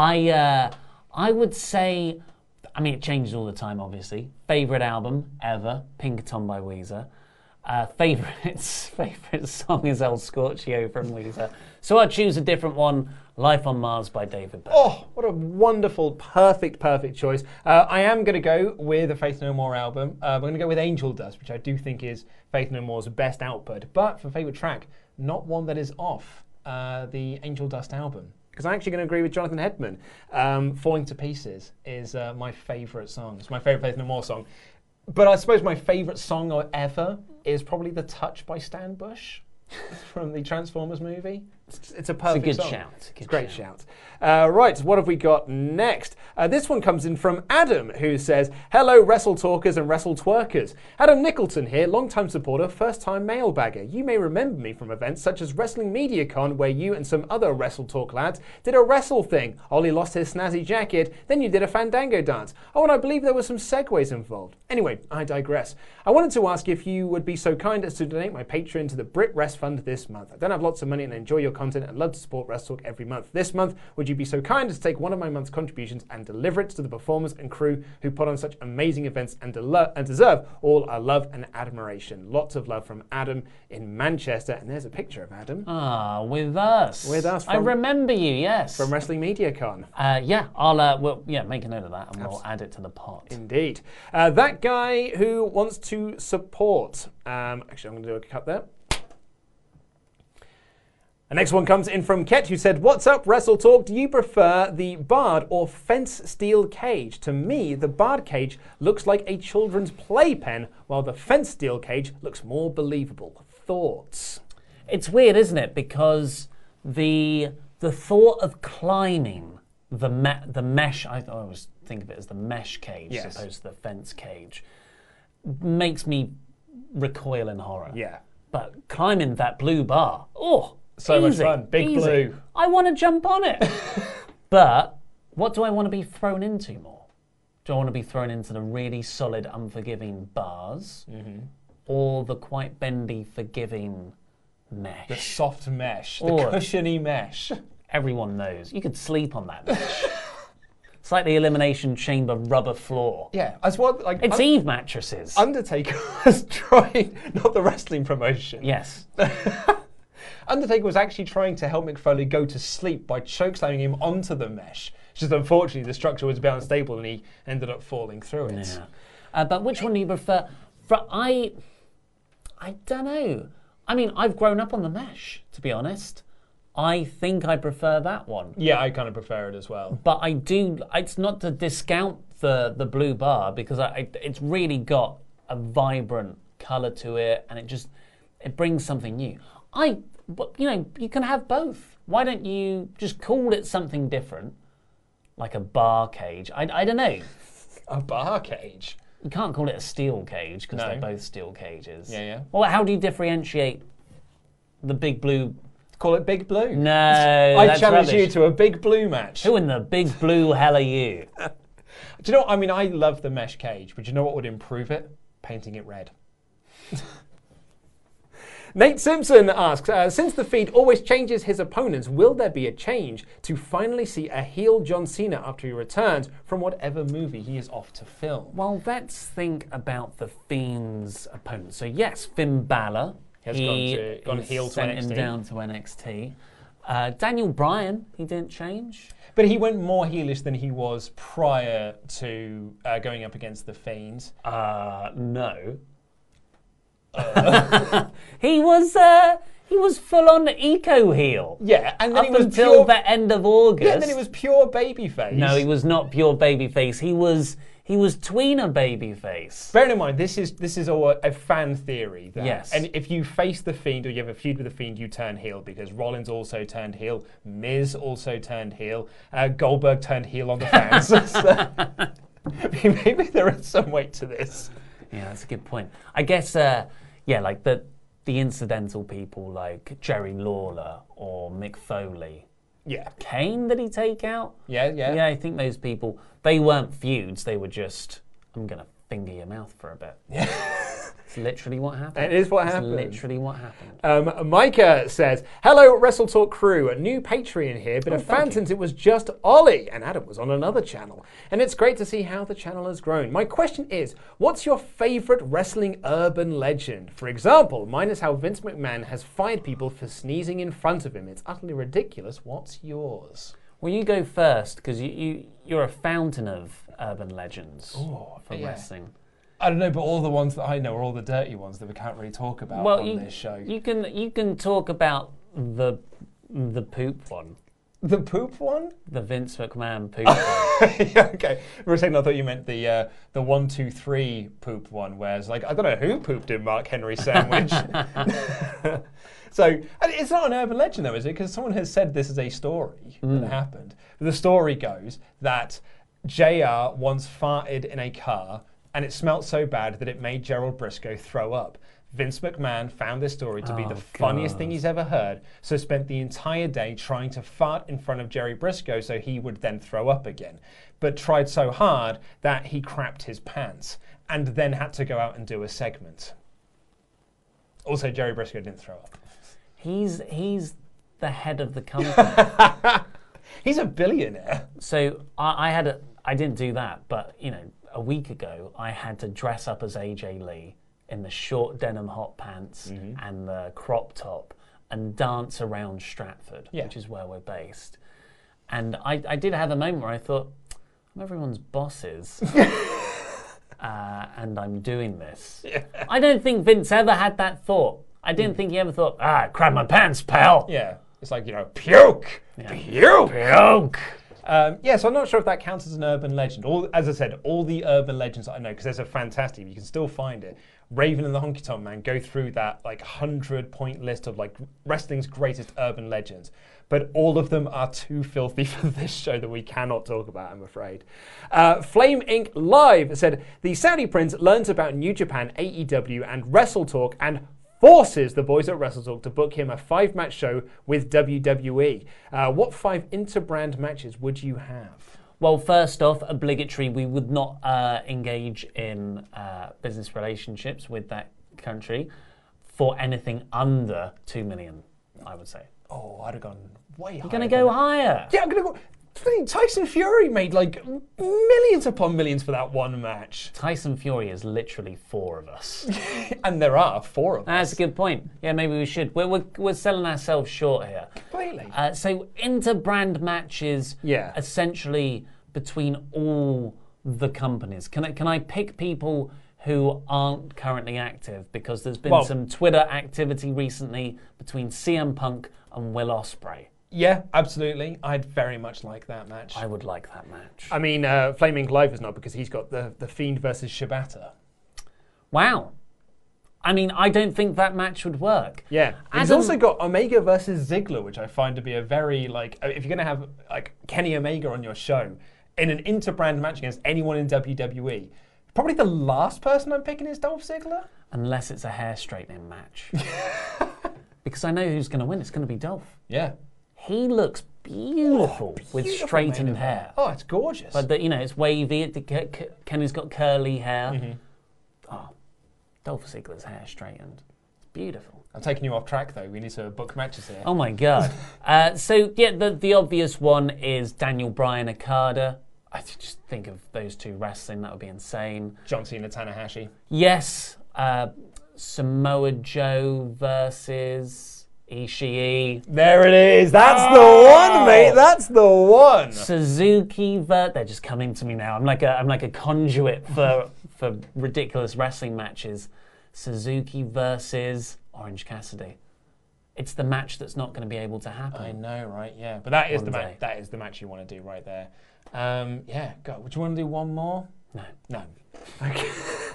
I would say, I mean, it changes all the time, obviously. Favourite album ever, Pinkerton by Weezer. Favourite song is El Scorchio from Weezer. So I'd choose a different one, Life on Mars by David Bowie. Oh, what a wonderful, perfect choice. I am going to go with the Faith No More album. I'm going to go with Angel Dust, which I do think is Faith No More's best output. But for favourite track, not one that is off the Angel Dust album. Because I'm actually going to agree with Jonathan Headman. Falling to Pieces is my favourite song. It's my favourite Faith No More song. But I suppose my favourite song ever is probably The Touch by Stan Bush from the Transformers movie. It's a perfect song. Shout. It's a great shout. Right, what have we got next? This one comes in from Adam, who says, hello, Wrestle Talkers and Wrestle Twerkers. Adam Nicholson here, long-time supporter, first-time mailbagger. You may remember me from events such as Wrestling Media Con, where you and some other Wrestle Talk lads did a wrestle thing. Ollie lost his snazzy jacket, then you did a Fandango dance. Oh, and I believe there were some segues involved. Anyway, I digress. I wanted to ask if you would be so kind as to donate my Patreon to the Brit Rest Fund this month. I don't have lots of money and I enjoy your content and love to support Wrestle Talk every month. This month, would you be so kind as to take one of my month's contributions and deliver it to the performers and crew who put on such amazing events and deserve all our love and admiration. Lots of love from Adam in Manchester. And there's a picture of Adam. With us. With us. I remember you, yes. From Wrestling Media Con. Yeah, I'll make a note of that and we'll add it to the pot. Indeed. That guy who wants to support. Actually, I'm going to do a cut there. The next one comes in from Ket, who said, what's up, Wrestle Talk? Do you prefer the barred or fence steel cage? To me, the barred cage looks like a children's playpen, while the fence steel cage looks more believable. Thoughts? It's weird, isn't it? Because the thought of climbing the mesh, I always think of it as the mesh cage as opposed to the fence cage, makes me recoil in horror. Yeah. But climbing that blue bar, so much fun. Big blue. I want to jump on it. But what do I want to be thrown into more? Do I want to be thrown into the really solid, unforgiving bars or the quite bendy, forgiving mesh? The soft mesh, the cushiony mesh. Everyone knows. You could sleep on that mesh. It's like the Elimination Chamber rubber floor. Yeah. It's Eve mattresses. Undertaker was trying, not the wrestling promotion. Yes. Undertaker was actually trying to help Mick Foley go to sleep by chokeslamming him onto the mesh. Just unfortunately, the structure was a bit unstable and he ended up falling through it. Yeah. But which one do you prefer? I don't know. I mean, I've grown up on the mesh, to be honest. I think I prefer that one. Yeah, I kind of prefer it as well. But I do. It's not to discount the blue bar because it's really got a vibrant colour to it, and it brings something new. But you can have both. Why don't you just call it something different, like a bar cage? I don't know. A bar cage? You can't call it a steel cage because they're both steel cages. Yeah. Well, how do you differentiate the big blue? Call it Big Blue. No, I challenge you to a Big Blue match. Who in the Big Blue hell are you? Do you know what? I mean, I love the mesh cage, but you know what would improve it? Painting it red. Nate Simpson asks, since The Fiend always changes his opponents, will there be a change to finally see a heel John Cena after he returns from whatever movie he is off to film? Well, let's think about The Fiend's opponents. So yes, Finn Balor. Has gone heel to sent NXT. him down to NXT. Daniel Bryan, he didn't change. But he went more heelish than he was prior to going up against The Fiend. No. He was full on eco heel. Yeah, and then up he was until the end of August. Yeah, and then he was pure babyface. No, he was not pure babyface. He was tweener babyface. Bearing in mind, this is all a fan theory. Yes. And if you face The Fiend or you have a feud with The Fiend, you turn heel because Rollins also turned heel, Miz also turned heel, Goldberg turned heel on the fans. So, maybe there is some weight to this. Yeah, that's a good point. I guess, like the incidental people like Jerry Lawler or Mick Foley. Yeah. Kane, did he take out? Yeah. Yeah, I think those people, they weren't feuds. They were just, I'm going to finger your mouth for a bit. Yeah. It's literally what happened. It is what happened. It's literally what happened. Micah says, hello, Wrestle Talk crew. A new Patreon here. Been a fan since it was just Ollie, and Adam was on another channel. And it's great to see how the channel has grown. My question is, what's your favourite wrestling urban legend? For example, mine is how Vince McMahon has fired people for sneezing in front of him. It's utterly ridiculous. What's yours? Well, you go first, because you're a fountain of urban legends for wrestling. I don't know, but all the ones that I know are all the dirty ones that we can't really talk about on this show. You can talk about the poop one. The poop one? The Vince McMahon poop one. Yeah, okay. For a second, I thought you meant the 1, 2, 3 poop one, where it's like, I don't know who pooped in Mark Henry's sandwich. So, it's not an urban legend though, is it? Because someone has said this is a story that happened. The story goes that JR once farted in a car and it smelt so bad that it made Gerald Briscoe throw up. Vince McMahon found this story to be the funniest thing he's ever heard, so spent the entire day trying to fart in front of Jerry Briscoe so he would then throw up again. But tried so hard that he crapped his pants and then had to go out and do a segment. Also, Jerry Briscoe didn't throw up. He's the head of the company. He's a billionaire. So I didn't do that, but a week ago I had to dress up as AJ Lee in the short denim hot pants and the crop top and dance around Stratford, which is where we're based. And I did have a moment where I thought, I'm everyone's bosses. And I'm doing this. Yeah. I don't think Vince ever had that thought. I didn't think he ever thought, crap my pants, pal. Yeah. It's like, puke. Yeah. Puke. So I'm not sure if that counts as an urban legend. As I said, all the urban legends that I know, because there's a fantastic, you can still find it. Raven and the Honky Tonk Man go through that 100-point list of wrestling's greatest urban legends. But all of them are too filthy for this show that we cannot talk about, I'm afraid. Flame Inc. Live said, the Saudi Prince learns about New Japan, AEW, and Wrestle Talk and forces the boys at WrestleTalk to book him a 5-match show with WWE. What 5 inter-brand matches would you have? Well, first off, obligatory, we would not engage in business relationships with that country for anything under 2 million, I would say. Oh, I'd have gone way higher. You're going to go higher. Yeah, I'm going to go... Tyson Fury made millions upon millions for that one match. Tyson Fury is literally 4 of us. And there are 4 of us. That's a good point. Yeah, maybe we should. We're selling ourselves short here. Completely. So inter-brand matches essentially between all the companies. Can I pick people who aren't currently active? Because there's been some Twitter activity recently between CM Punk and Will Ospreay. Yeah, absolutely. I'd very much like that match. I would like that match. I mean, Flaming Live is not because he's got the Fiend versus Shibata. Wow. I mean, I don't think that match would work. Yeah. He's also got Omega versus Ziggler, which I find to be a very, if you're going to have, Kenny Omega on your show, in an inter-brand match against anyone in WWE, probably the last person I'm picking is Dolph Ziggler. Unless it's a hair straightening match. Because I know who's going to win. It's going to be Dolph. Yeah. He looks beautiful with straightened hair. Oh, it's gorgeous. But it's wavy. Kenny's got curly hair. Mm-hmm. Oh, Dolph Ziggler's hair straightened. Beautiful. I'm taking you off track, though. We need to book matches here. Oh, my God. The obvious one is Daniel Bryan Okada. I just think of those two wrestling. That would be insane. John Cena, Tanahashi. Yes. Samoa Joe versus Ishii. There it is. That's the one, mate. That's the one. Suzuki they're just coming to me now. I'm like a conduit for ridiculous wrestling matches. Suzuki versus Orange Cassidy. It's the match that's not going to be able to happen. I know, right? Yeah, but that is the match. That is the match you want to do right there. Go. Would you want to do one more? No. Okay.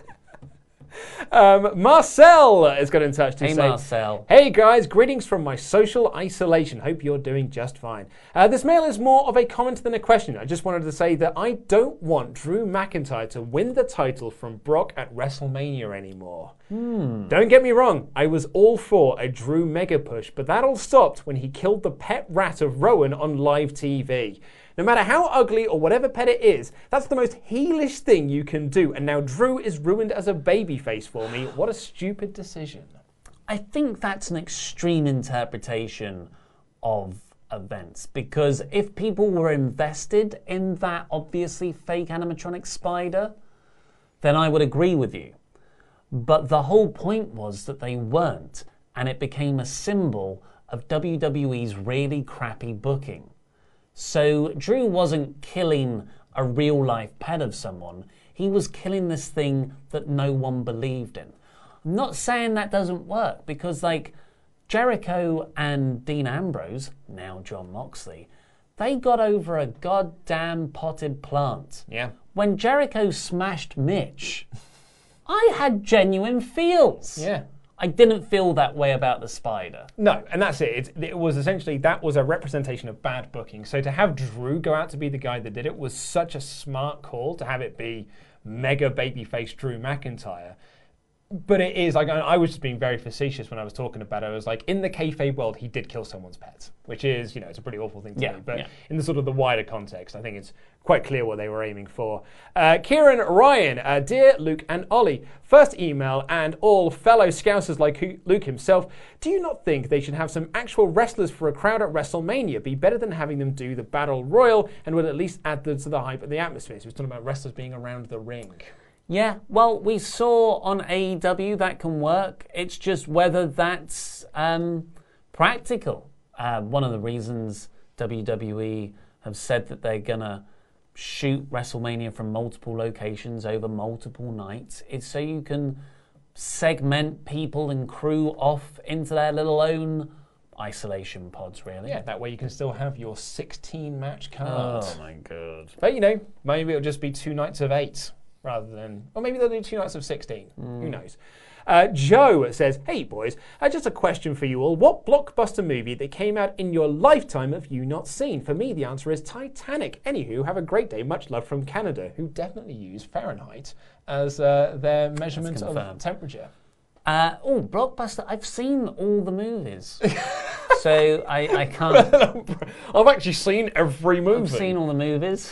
Marcel has got in touch to say, Marcel. Hey guys, greetings from my social isolation. Hope you're doing just fine. This mail is more of a comment than a question. I just wanted to say that I don't want Drew McIntyre to win the title from Brock at WrestleMania anymore. Don't get me wrong, I was all for a Drew mega push, but that all stopped when he killed the pet rat of Rowan on live TV. No matter how ugly or whatever pet it is, that's the most heelish thing you can do. And now Drew is ruined as a babyface for me. What a stupid decision. I think that's an extreme interpretation of events. Because if people were invested in that obviously fake animatronic spider, then I would agree with you. But the whole point was that they weren't. And it became a symbol of WWE's really crappy booking. So Drew wasn't killing a real-life pet of someone. He was killing this thing that no one believed in. I'm not saying that doesn't work, because Jericho and Dean Ambrose, now Jon Moxley, they got over a goddamn potted plant. Yeah. When Jericho smashed Mitch, I had genuine feels. Yeah. I didn't feel that way about the spider. No, and that's it. It was essentially, that was a representation of bad booking. So to have Drew go out to be the guy that did it was such a smart call, to have it be mega babyface Drew McIntyre. But it is, I was just being very facetious when I was talking about it. I was like, in the kayfabe world, he did kill someone's pet, which is, it's a pretty awful thing to do. But in the sort of the wider context, I think it's quite clear what they were aiming for. Kieran Ryan, dear Luke and Ollie, first email and all fellow Scousers like Luke himself, do you not think they should have some actual wrestlers for a crowd at WrestleMania? Be better than having them do the Battle Royal, and would at least add to the hype of the atmosphere. So we're talking about wrestlers being around the ring. Yeah, well, we saw on AEW that can work. It's just whether that's practical. One of the reasons WWE have said that they're going to shoot WrestleMania from multiple locations over multiple nights is so you can segment people and crew off into their little own isolation pods, really. Yeah, that way you can still have your 16-match card. Oh, my God. But, maybe it'll just be 2 nights of 8. Rather than, or maybe they'll do 2 nights of 16. Who knows? Joe says, hey boys, just a question for you all. What blockbuster movie that came out in your lifetime have you not seen? For me, the answer is Titanic. Anywho, have a great day. Much love from Canada, who definitely use Fahrenheit as their measurement of temperature. Blockbuster. I've seen all the movies. So I can't. I've actually seen every movie. I've seen all the movies.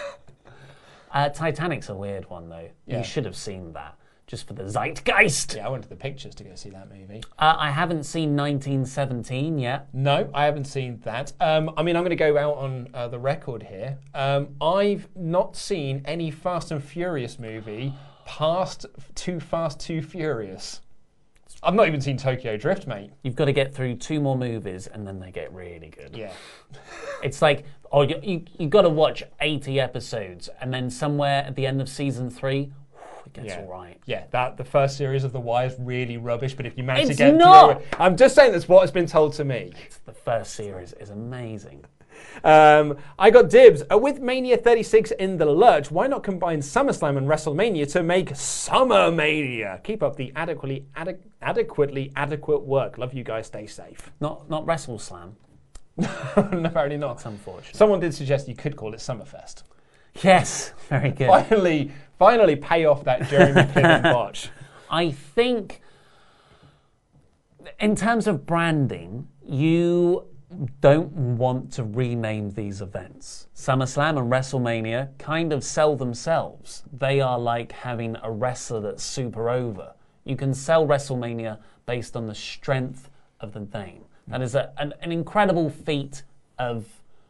Titanic's a weird one, though. Yeah. You should have seen that, just for the zeitgeist. Yeah, I went to the pictures to go see that movie. I haven't seen 1917 yet. No, I haven't seen that. I'm going to go out on the record here. I've not seen any Fast and Furious movie past Too Fast, Too Furious. I've not even seen Tokyo Drift, mate. You've got to get through 2 more movies and then they get really good. Yeah. It's like, you've got to watch 80 episodes and then somewhere at the end of season 3, it gets all right. Yeah, the first series of The Wire is really rubbish, but if you manage to get through it... I'm just saying that's what has been told to me. The first series is amazing. I got dibs. With Mania 36 in the lurch, why not combine SummerSlam and WrestleMania to make SummerMania? Keep up the adequately adequate work. Love you guys. Stay safe. Not WrestleSlam. No, apparently not. That's unfortunate. Someone did suggest you could call it Summerfest. Yes, very good. Finally pay off that Jerry McKinnon botch. I think, in terms of branding, you don't want to rename these events. SummerSlam and WrestleMania kind of sell themselves. They are like having a wrestler that's super over. You can sell WrestleMania based on the strength of the name. That is an incredible feat of,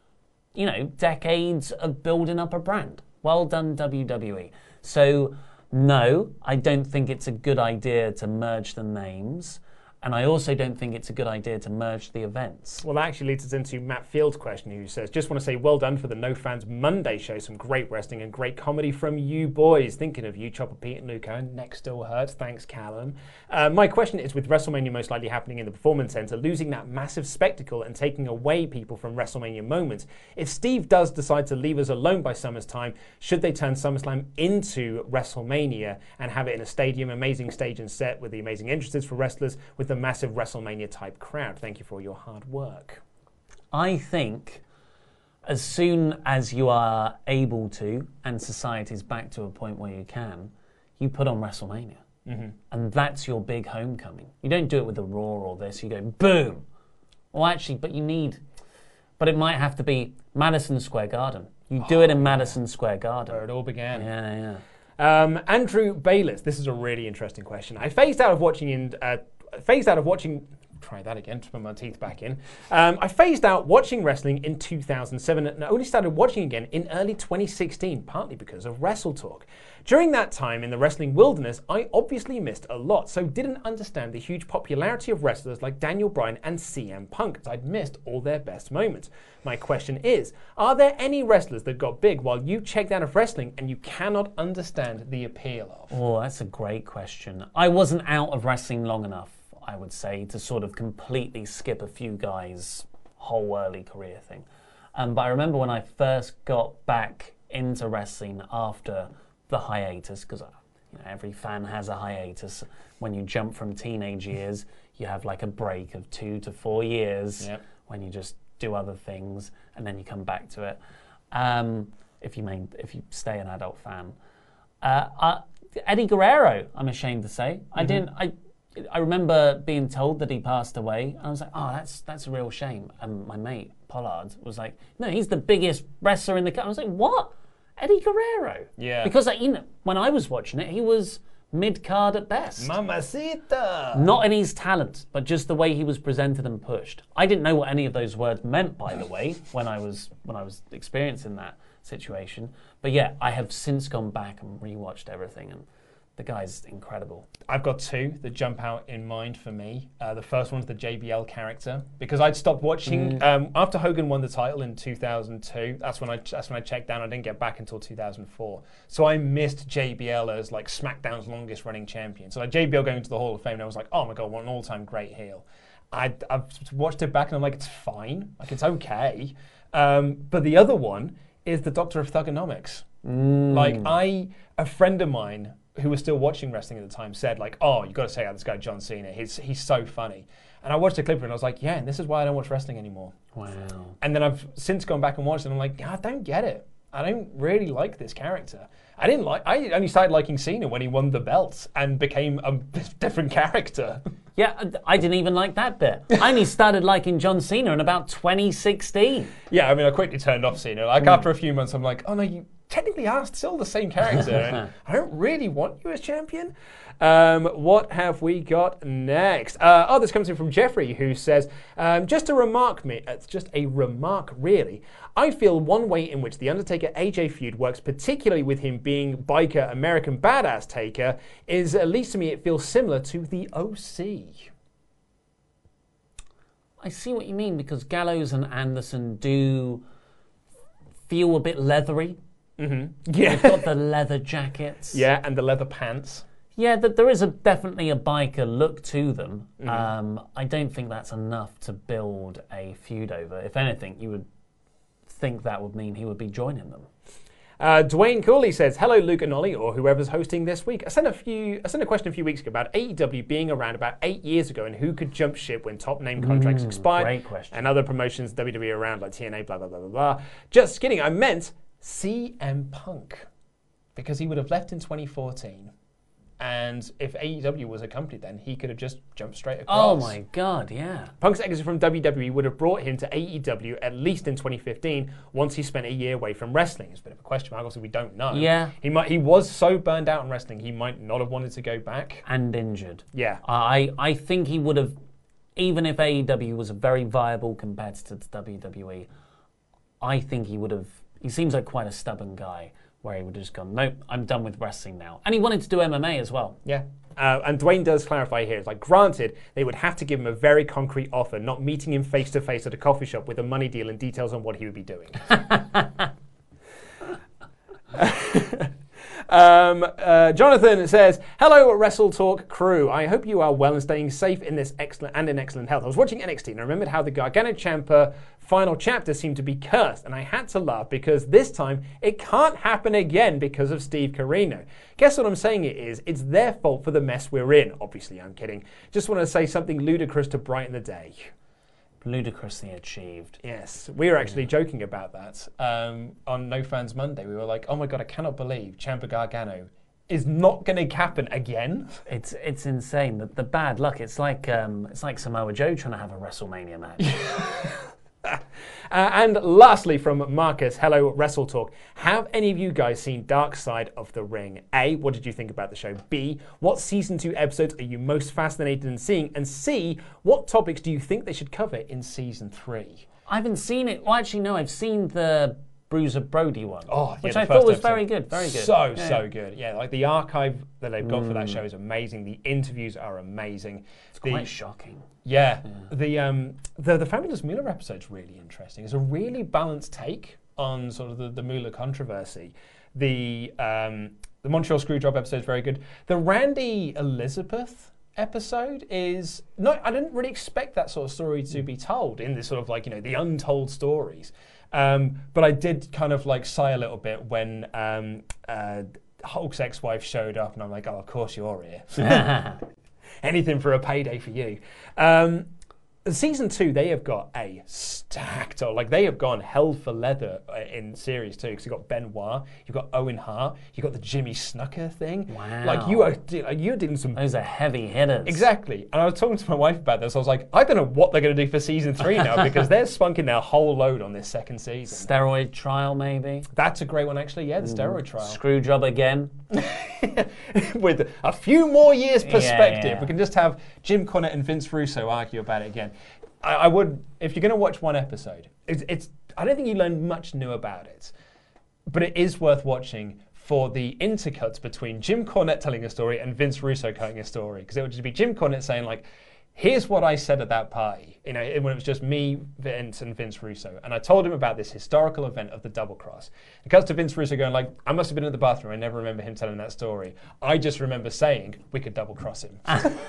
decades of building up a brand. Well done, WWE. So, no, I don't think it's a good idea to merge the names. And I also don't think it's a good idea to merge the events. Well, that actually leads us into Matt Field's question, who says, just want to say well done for the No Fans Monday show. Some great wrestling and great comedy from you boys. Thinking of you, Chopper Pete and Luke Owen. Neck still hurts. Thanks, Callum. My question is, with WrestleMania most likely happening in the Performance Center, losing that massive spectacle and taking away people from WrestleMania moments, if Steve does decide to leave us alone by summer's time, should they turn SummerSlam into WrestleMania and have it in a stadium, amazing stage and set with the amazing entrances for wrestlers, with the massive WrestleMania-type crowd? Thank you for your hard work. I think as soon as you are able to, and society's back to a point where you can, you put on WrestleMania. Mm-hmm. And that's your big homecoming. You don't do it with the Raw or this. You go, boom. Well, actually, but it might have to be Madison Square Garden. You do it in Madison Square Garden. Where it all began. Yeah. Andrew Bayliss, this is a really interesting question. I phased out of watching. Try that again to put my teeth back in. I phased out watching wrestling in 2007 and only started watching again in early 2016, partly because of WrestleTalk. During that time in the wrestling wilderness, I obviously missed a lot, so didn't understand the huge popularity of wrestlers like Daniel Bryan and CM Punk, as I'd missed all their best moments. My question is, are there any wrestlers that got big while you checked out of wrestling and you cannot understand the appeal of? Oh, that's a great question. I wasn't out of wrestling long enough, I would say, to sort of completely skip a few guys' whole early career thing. But I remember when I first got back into wrestling after the hiatus, because every fan has a hiatus. When you jump from teenage years, you have like a break of 2 to 4 years when you just do other things, and then you come back to it. If you stay an adult fan, Eddie Guerrero, I'm ashamed to say, I remember being told that he passed away, and I was like, oh, that's a real shame. And my mate, Pollard, was like, no, he's the biggest wrestler in the country. I was like, what? Eddie Guerrero? Yeah. Because when I was watching it, he was mid-card at best. Mamacita! Not in his talent, but just the way he was presented and pushed. I didn't know what any of those words meant, by the way, when I was experiencing that situation. But yeah, I have since gone back and rewatched everything, and the guy's incredible. I've got two that jump out in mind for me. The first one's the JBL character, because I'd stopped watching after Hogan won the title in 2002. That's when I checked down. I didn't get back until 2004, so I missed JBL as like SmackDown's longest running champion. So like JBL going to the Hall of Fame, and I was like, oh my god, what an all-time great heel. I've watched it back, and I'm like, it's fine, like it's okay. But the other one is the Doctor of Thugonomics. Like a friend of mine who was still watching wrestling at the time said like, oh, you got to say out this guy John Cena. He's so funny. And I watched a clip of it and I was like, yeah, and this is why I don't watch wrestling anymore. Wow. And then I've since gone back and watched it and I'm like, I don't get it. I don't really like this character. I only started liking Cena when he won the belts and became a different character. Yeah, I didn't even like that bit. I only started liking John Cena in about 2016. Yeah, I mean, I quickly turned off Cena. Like after a few months, I'm like, oh no, you technically are still the same character. I don't really want you as champion. What have we got next? This comes in from Jeffrey, who says, just a remark really. I feel one way in which the Undertaker-AJ feud works, particularly with him being biker American badass Taker, is, at least to me, it feels similar to the OC. I see what you mean, because Gallows and Anderson do feel a bit leathery. Mm-hmm. Yeah. They've got the leather jackets. Yeah, and the leather pants. Yeah, there is definitely a biker look to them. Mm-hmm. I don't think that's enough to build a feud over. If anything, you would think that would mean he would be joining them. Dwayne Cooley says, hello, Luke and Ollie, or whoever's hosting this week. I sent a question a few weeks ago about AEW being around about 8 years ago and who could jump ship when top name contracts expired. Great question. And other promotions WWE around like TNA, blah, blah, blah, blah, blah. Just kidding. I meant CM Punk, because he would have left in 2014. And if AEW was a company then, he could have just jumped straight across. Oh my God, yeah. Punk's exit from WWE would have brought him to AEW at least in 2015, once he spent a year away from wrestling. It's a bit of a question mark, obviously we don't know. Yeah. He was so burned out on wrestling, he might not have wanted to go back. And injured. Yeah. I think he would have, even if AEW was a very viable competitor to WWE, I think he would have, he seems like quite a stubborn guy, where he would have just gone, nope, I'm done with wrestling now. And he wanted to do MMA as well. Yeah. And Dwayne does clarify here, it's like, granted, they would have to give him a very concrete offer, not meeting him face-to-face at a coffee shop with a money deal and details on what he would be doing. Jonathan says, hello, Wrestle Talk crew. I hope you are well and staying safe in excellent health. I was watching NXT and I remembered how the Gargano Ciampa final chapter seemed to be cursed, and I had to laugh because this time it can't happen again because of Steve Corino. Guess what I'm saying it is? It's their fault for the mess we're in. Obviously, I'm kidding. Just want to say something ludicrous to brighten the day. Ludicrously achieved. Yes, we were actually joking about that on No Fans Monday. We were like, oh my God, I cannot believe Ciampa Gargano is not going to happen again. It's insane. The bad luck. It's like Samoa Joe trying to have a WrestleMania match. And lastly, from Marcus, hello, Wrestle Talk. Have any of you guys seen Dark Side of the Ring? A, what did you think about the show? B, what season 2 episodes are you most fascinated in seeing? And C, what topics do you think they should cover in season 3? I haven't seen it. Well, actually, no, I've seen the Bruiser Brody one, which I first thought was episode. very good. Very good. So good. Yeah, like the archive that they've got for that show is amazing. The interviews are amazing. It's quite shocking. Yeah. The Fabulous Moolah episode's really interesting. It's a really balanced take on sort of the Moolah controversy. The Montreal Screwjob episode is very good. The Randy Elizabeth episode is I didn't really expect that sort of story to be told in this sort of like, the untold stories. But I did kind of like sigh a little bit when Hulk's ex-wife showed up, and I'm like, oh, of course you're here. Anything for a payday for you. Season 2, they have got a stacked, like they have gone hell for leather in series 2, because you've got Benoit, you've got Owen Hart, you've got the Jimmy Snuka thing. Wow. Like you're doing some... Those are heavy hitters. Exactly. And I was talking to my wife about this. I was like, I don't know what they're going to do for season 3 now, because they're spunking their whole load on this second season. Steroid trial, maybe? That's a great one, actually. Yeah, the steroid trial. Screwjob again. With a few more years perspective. Yeah. We can just have Jim Cornette and Vince Russo argue about it again. I would, if you're going to watch one episode, it's I don't think you learn much new about it, but it is worth watching for the intercuts between Jim Cornette telling a story and Vince Russo telling a story, because it would just be Jim Cornette saying like, here's what I said at that party, when it was just me, Vince, and Vince Russo. And I told him about this historical event of the double cross. It comes to Vince Russo going like, I must have been in the bathroom. I never remember him telling that story. I just remember saying we could double cross him.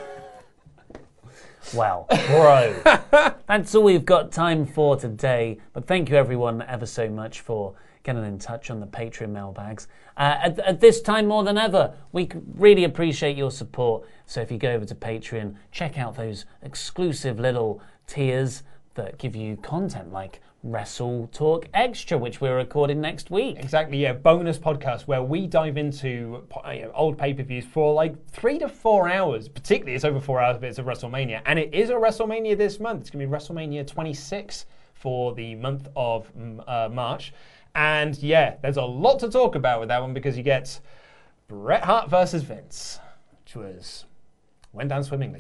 Well, bro, that's all we've got time for today. But thank you, everyone, ever so much for getting in touch on the Patreon mailbags. At this time more than ever, we really appreciate your support. So if you go over to Patreon, check out those exclusive little tiers that give you content like Wrestle Talk Extra, which we're recording next week. Exactly, yeah. Bonus podcast where we dive into old pay-per-views for like 3 to 4 hours. Particularly, it's over 4 hours, but it's a WrestleMania. And it is a WrestleMania this month. It's going to be WrestleMania 26 for the month of March. And yeah, there's a lot to talk about with that one, because you get Bret Hart versus Vince, which went down swimmingly.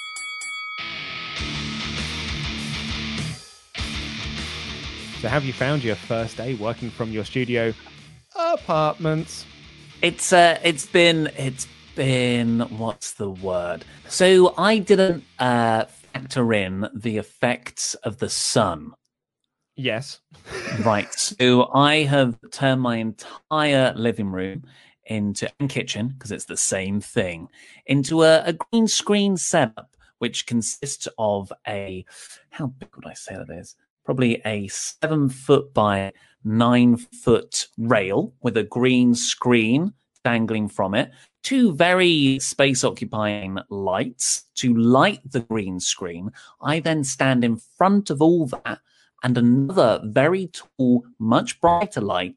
So have you found your first day working from your studio apartment? It's been what's the word? So I didn't factor in the effects of the sun. Yes. Right. So I have turned my entire living room and kitchen, because it's the same thing, into a green screen setup, which consists of how big would I say that is? Probably a 7-foot by 9-foot rail with a green screen dangling from it, 2 very space-occupying lights to light the green screen. I then stand in front of all that, and another very tall, much brighter light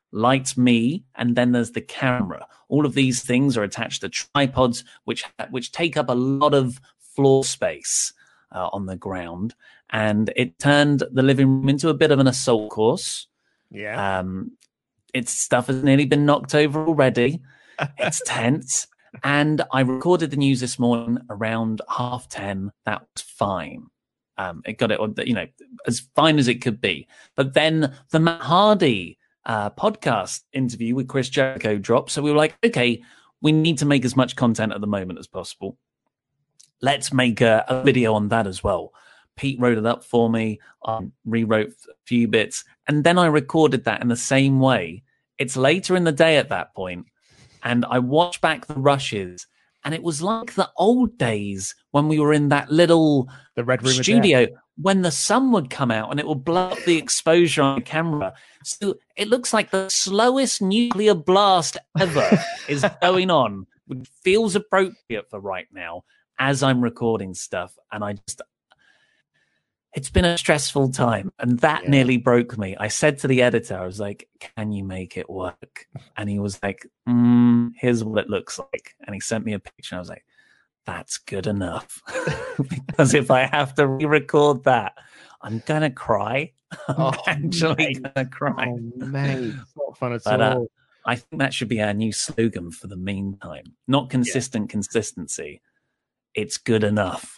light me, and then there's the camera. All of these things are attached to tripods, which take up a lot of floor space on the ground, and it turned the living room into a bit of an assault course. Yeah. Its stuff has nearly been knocked over already. It's tense. And I recorded the news this morning around 10:30. That was fine. It got it, as fine as it could be. But then the Matt Hardy podcast interview with Chris Jericho dropped. So we were like, okay, we need to make as much content at the moment as possible. Let's make a video on that as well. Pete wrote it up for me. I rewrote a few bits. And then I recorded that in the same way. It's later in the day at that point. And I watched back the rushes, and it was like the old days when we were in that little Red Room studio when the sun would come out and it would blow up the exposure on the camera. So it looks like the slowest nuclear blast ever is going on, which feels appropriate for right now as I'm recording stuff. And it's been a stressful time, and that nearly broke me. I said to the editor, I was like, can you make it work? And he was like, here's what it looks like. And he sent me a picture, and I was like, that's good enough. Because if I have to re-record that, I'm going to cry. I'm actually going to cry. Oh, mate. It's not fun at all. I think that should be our new slogan for the meantime. Not consistent consistency. It's good enough.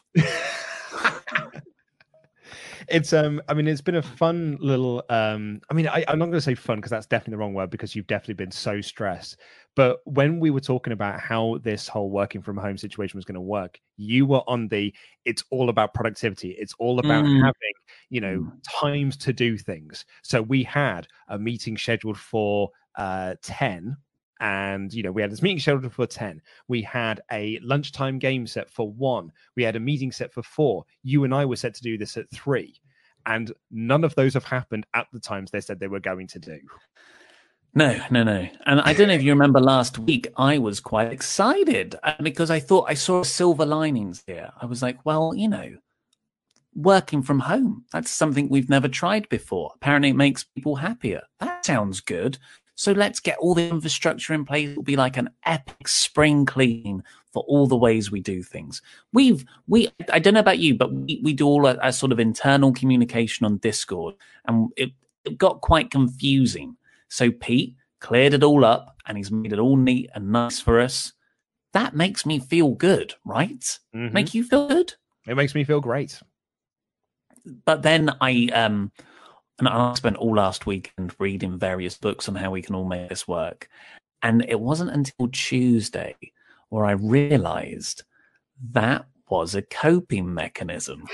It's it's been a fun little I'm not going to say fun, because that's definitely the wrong word, because you've definitely been so stressed. But when we were talking about how this whole working from home situation was going to work, you were on it's all about productivity. It's all about having, times to do things. So we had a meeting scheduled for 10. And, we had this meeting scheduled for 10. We had a lunchtime game set for 1. We had a meeting set for 4. You and I were set to do this at 3. And none of those have happened at the times they said they were going to do. No. And I don't know if you remember last week, I was quite excited because I thought I saw silver linings here. I was like, well, working from home, that's something we've never tried before. Apparently it makes people happier. That sounds good. So let's get all the infrastructure in place. It'll be like an epic spring clean for all the ways we do things. I don't know about you, but we do all a sort of internal communication on Discord, and it got quite confusing. So Pete cleared it all up, and he's made it all neat and nice for us. That makes me feel good, right? Mm-hmm. Make you feel good? It makes me feel great. But then I spent all last weekend reading various books on how we can all make this work. And it wasn't until Tuesday where I realized that was a coping mechanism.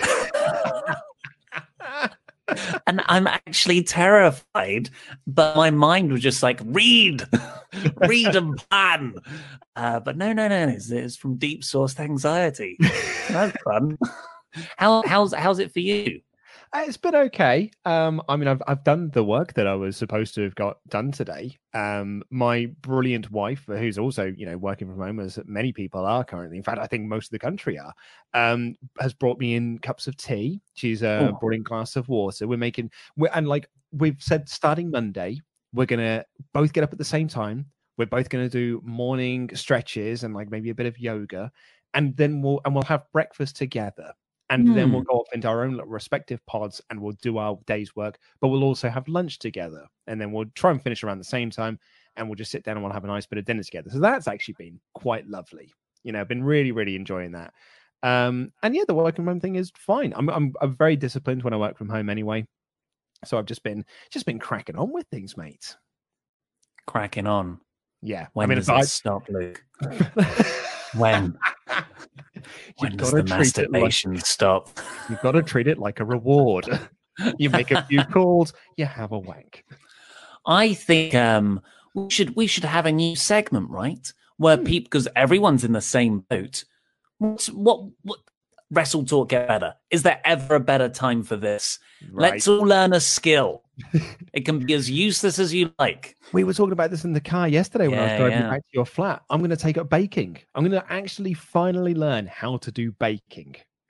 And I'm actually terrified, but my mind was just like, read and plan. But no, it's from deep sourced anxiety. That's fun. How's it for you? It's been okay. I've done the work that I was supposed to have got done today. My brilliant wife, who's also, working from home, as many people are currently. In fact, I think most of the country are, has brought me in cups of tea. She's brought in a glass of water. We've said, starting Monday, we're gonna both get up at the same time. We're both gonna do morning stretches and maybe a bit of yoga, and then we'll have breakfast together. And then we'll go off into our own respective pods and we'll do our day's work, but we'll also have lunch together. And then we'll try and finish around the same time, and we'll just sit down and we'll have a nice bit of dinner together. So that's actually been quite lovely. I've been really, really enjoying that. And the work from home thing is fine. I'm very disciplined when I work from home anyway. So I've just been cracking on with things, mate. Cracking on. Yeah. When does it stop, Luke? When? When does the masturbation stop? You've got to treat it like a reward. You make a few calls, you have a wank. I think we should have a new segment, right? Where people, because everyone's in the same boat. What Wrestle Talk Get Better? Is there ever a better time for this? Right. Let's all learn a skill. It can be as useless as you like. We were talking about this in the car yesterday when I was driving back to your flat. I'm going to take up baking. I'm going to actually finally learn how to do baking,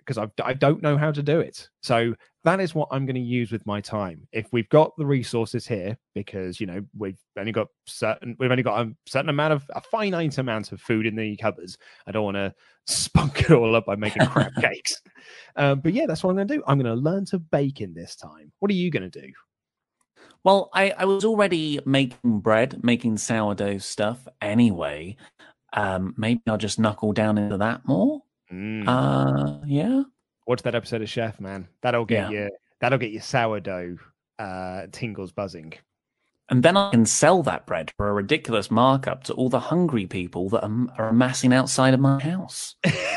because I don't know how to do it. So that is what I'm going to use with my time. If we've got the resources here, because we've only got a certain amount of a finite amount of food in the cupboards. I don't want to spunk it all up by making crap cakes. But yeah, that's what I'm going to do. I'm going to learn to bake in this time. What are you going to do? Well, I was already making bread, making sourdough stuff anyway. Maybe I'll just knuckle down into that more. Yeah. Watch that episode of Chef, man. That'll get your sourdough tingles buzzing. And then I can sell that bread for a ridiculous markup to all the hungry people that are amassing outside of my house.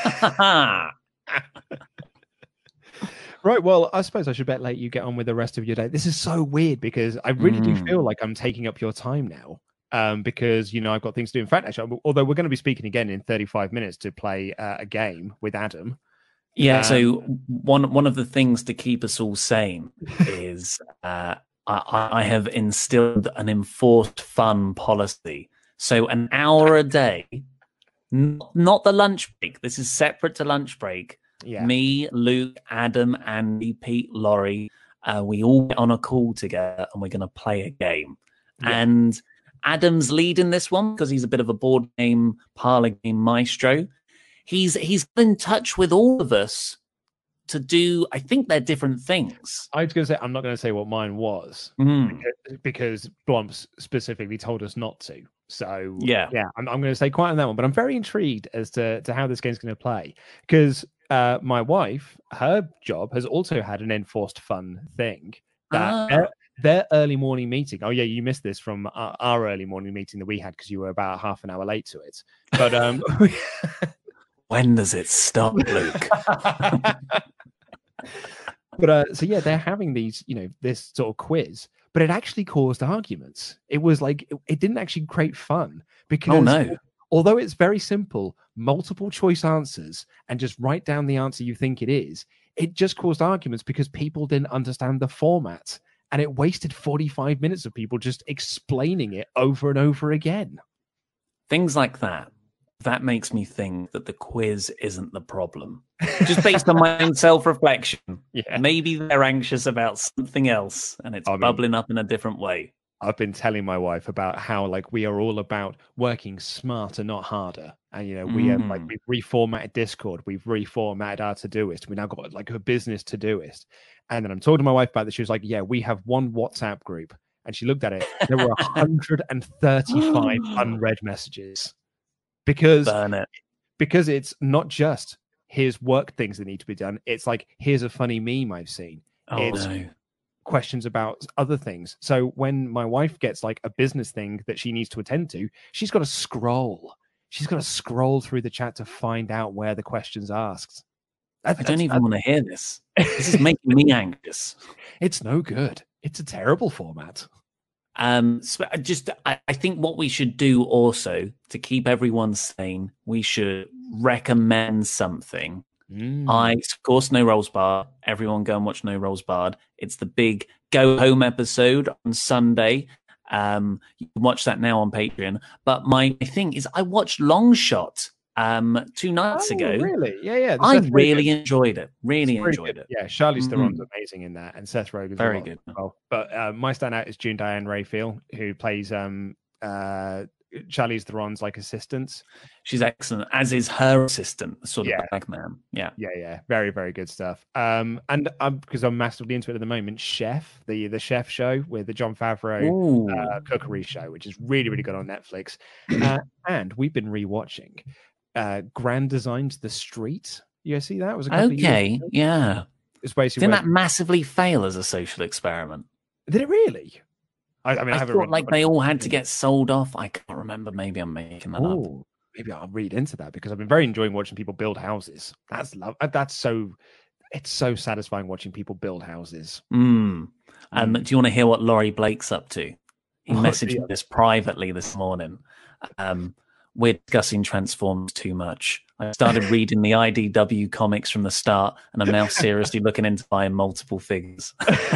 Right, well, I suppose I should let you get on with the rest of your day. This is so weird because I really do feel like I'm taking up your time now. Because I've got things to do. In fact, actually, although we're going to be speaking again in 35 minutes to play a game with Adam. Yeah. So one of the things to keep us all sane is I have instilled an enforced fun policy. So an hour a day, not the lunch break. This is separate to lunch break. Yeah. Me, Luke, Adam, Andy, Pete, Laurie, we all get on a call together and we're going to play a game. Yeah. And Adam's leading this one because he's a bit of a board game, parlor game maestro. He's in touch with all of us to do, I think they're different things. I was going to say, I'm not going to say what mine was because Blumps specifically told us not to. So yeah, I'm going to stay quiet on that one, but I'm very intrigued as to how this game's going to play because my wife, her job has also had an enforced fun thing that their early morning meeting. Oh yeah, you missed this from our early morning meeting that we had because you were about half an hour late to it. But when does it stop, Luke? But so yeah, they're having these, this sort of quiz, but it actually caused arguments. It was like it didn't actually create fun because although it's very simple, multiple choice answers, and just write down the answer you think it is, it just caused arguments because people didn't understand the format. And it wasted 45 minutes of people just explaining it over and over again. Things like that. That makes me think that the quiz isn't the problem. Just based on my own self-reflection. Yeah. Maybe they're anxious about something else and it's bubbling up in a different way. I've been telling my wife about how we are all about working smarter, not harder. And we have we've reformatted Discord, we've reformatted our Todoist. We now got a business Todoist. And then I'm talking to my wife about this. She was like, "Yeah, we have one WhatsApp group." And she looked at it. There were 135 unread messages because it's not just here's work things that need to be done. It's here's a funny meme I've seen. Questions about other things. So when my wife gets a business thing that she needs to attend to, she's got to scroll. She's got to scroll through the chat to find out where the question's asked. I don't even want to hear this. This is making me anxious. It's no good. It's a terrible format. So I think what we should do also to keep everyone sane, we should recommend something. Of course, No Rolls Barred. Everyone go and watch No Rolls Barred. It's the big go home episode on Sunday. You can watch that now on Patreon. But my thing is, I watched Long Shot 2 nights ago. Really? Yeah. I really enjoyed it. Really enjoyed it. Yeah, Charlize Theron's amazing in that, and Seth Rogen's very good. Well. But my standout is June Diane Raphael, who plays Charlize Theron's assistant. She's excellent, as is her assistant, sort of bag man. Yeah. Very, very good stuff. And because I'm massively into it at the moment, Chef, the chef show with the Jon Favreau cookery show, which is really, really good on Netflix. And we've been rewatching Grand Design's The Street. You see that? It was a couple of years ago. Yeah. It's basically didn't that massively fail as a social experiment? Did it really? I thought they all had to get sold off. I can't remember. Maybe I'm making that up. Maybe I'll read into that because I've been very enjoying watching people build houses. It's so satisfying watching people build houses. Do you want to hear what Laurie Blake's up to? He messaged me this privately this morning. We're discussing Transformers too much. I started reading the IDW comics from the start, and I'm now seriously looking into buying multiple figures.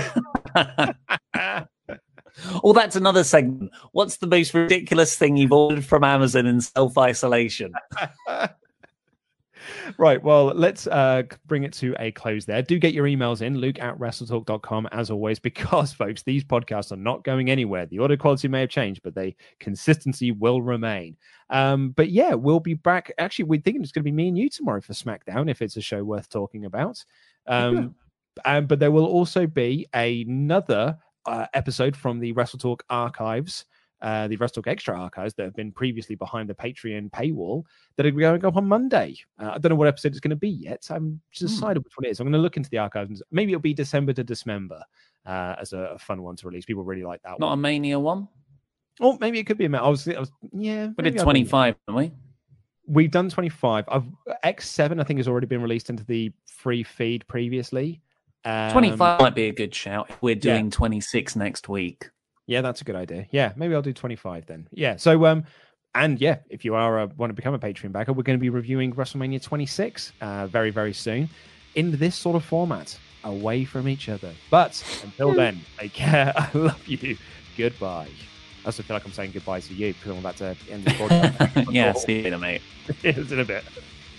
Oh, that's another segment. What's the most ridiculous thing you've ordered from Amazon in self-isolation? Right, well, let's bring it to a close there. Do get your emails in, luke@wrestletalk.com, as always, because, folks, these podcasts are not going anywhere. The audio quality may have changed, but the consistency will remain. But yeah, we'll be back. Actually, we're thinking it's going to be me and you tomorrow for SmackDown, if it's a show worth talking about. But there will also be another episode from the WrestleTalk archives, the WrestleTalk Extra archives that have been previously behind the Patreon paywall that are going up on Monday. I don't know what episode it's going to be yet. I'm just decided which one it is. I'm going to look into the archives. Maybe it'll be December to Dismember as a fun one to release. People really like that one. Not a Mania one? Oh, maybe it could be a yeah. We did 25, haven't we? We've done 25. X7, I think, has already been released into the free feed previously. 25 might be a good shout. We're doing 26 next week. Yeah, that's a good idea. Yeah, maybe I'll do 25 then. Yeah, so, and yeah, if you are want to become a Patreon backer, we're going to be reviewing WrestleMania 26 very, very soon in this sort of format, away from each other. But until then, take care. I love you. Goodbye. I also feel like I'm saying goodbye to you because I'm about to end the podcast. Yeah, see you later, mate. See you in a bit.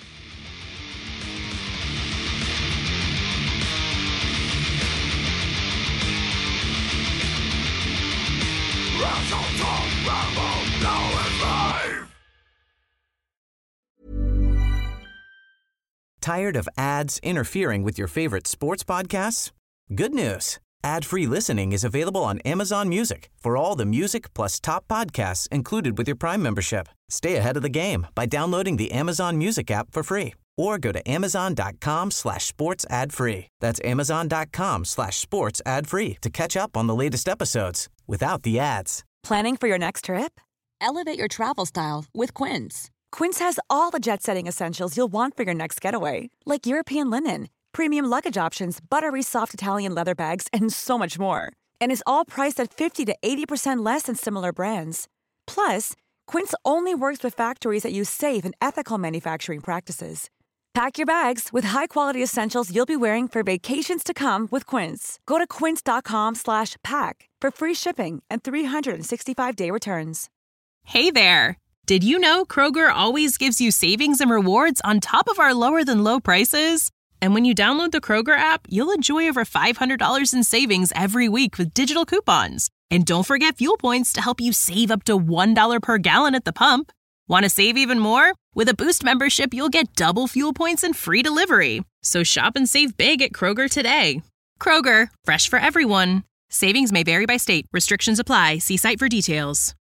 Tired of ads interfering with your favorite sports podcasts? Good news. Ad-free listening is available on Amazon Music for all the music plus top podcasts included with your Prime membership. Stay ahead of the game by downloading the Amazon Music app for free or go to amazon.com/sports ad free. That's amazon.com/sports ad free to catch up on the latest episodes without the ads. Planning for your next trip? Elevate your travel style with Quince. Quince has all the jet-setting essentials you'll want for your next getaway, like European linen, premium luggage options, buttery soft Italian leather bags, and so much more. And is all priced at 50 to 80% less than similar brands. Plus, Quince only works with factories that use safe and ethical manufacturing practices. Pack your bags with high-quality essentials you'll be wearing for vacations to come with Quince. Go to quince.com/pack for free shipping and 365-day returns. Hey there! Did you know Kroger always gives you savings and rewards on top of our lower-than-low prices? And when you download the Kroger app, you'll enjoy over $500 in savings every week with digital coupons. And don't forget fuel points to help you save up to $1 per gallon at the pump. Want to save even more? With a Boost membership, you'll get double fuel points and free delivery. So shop and save big at Kroger today. Kroger, fresh for everyone. Savings may vary by state. Restrictions apply. See site for details.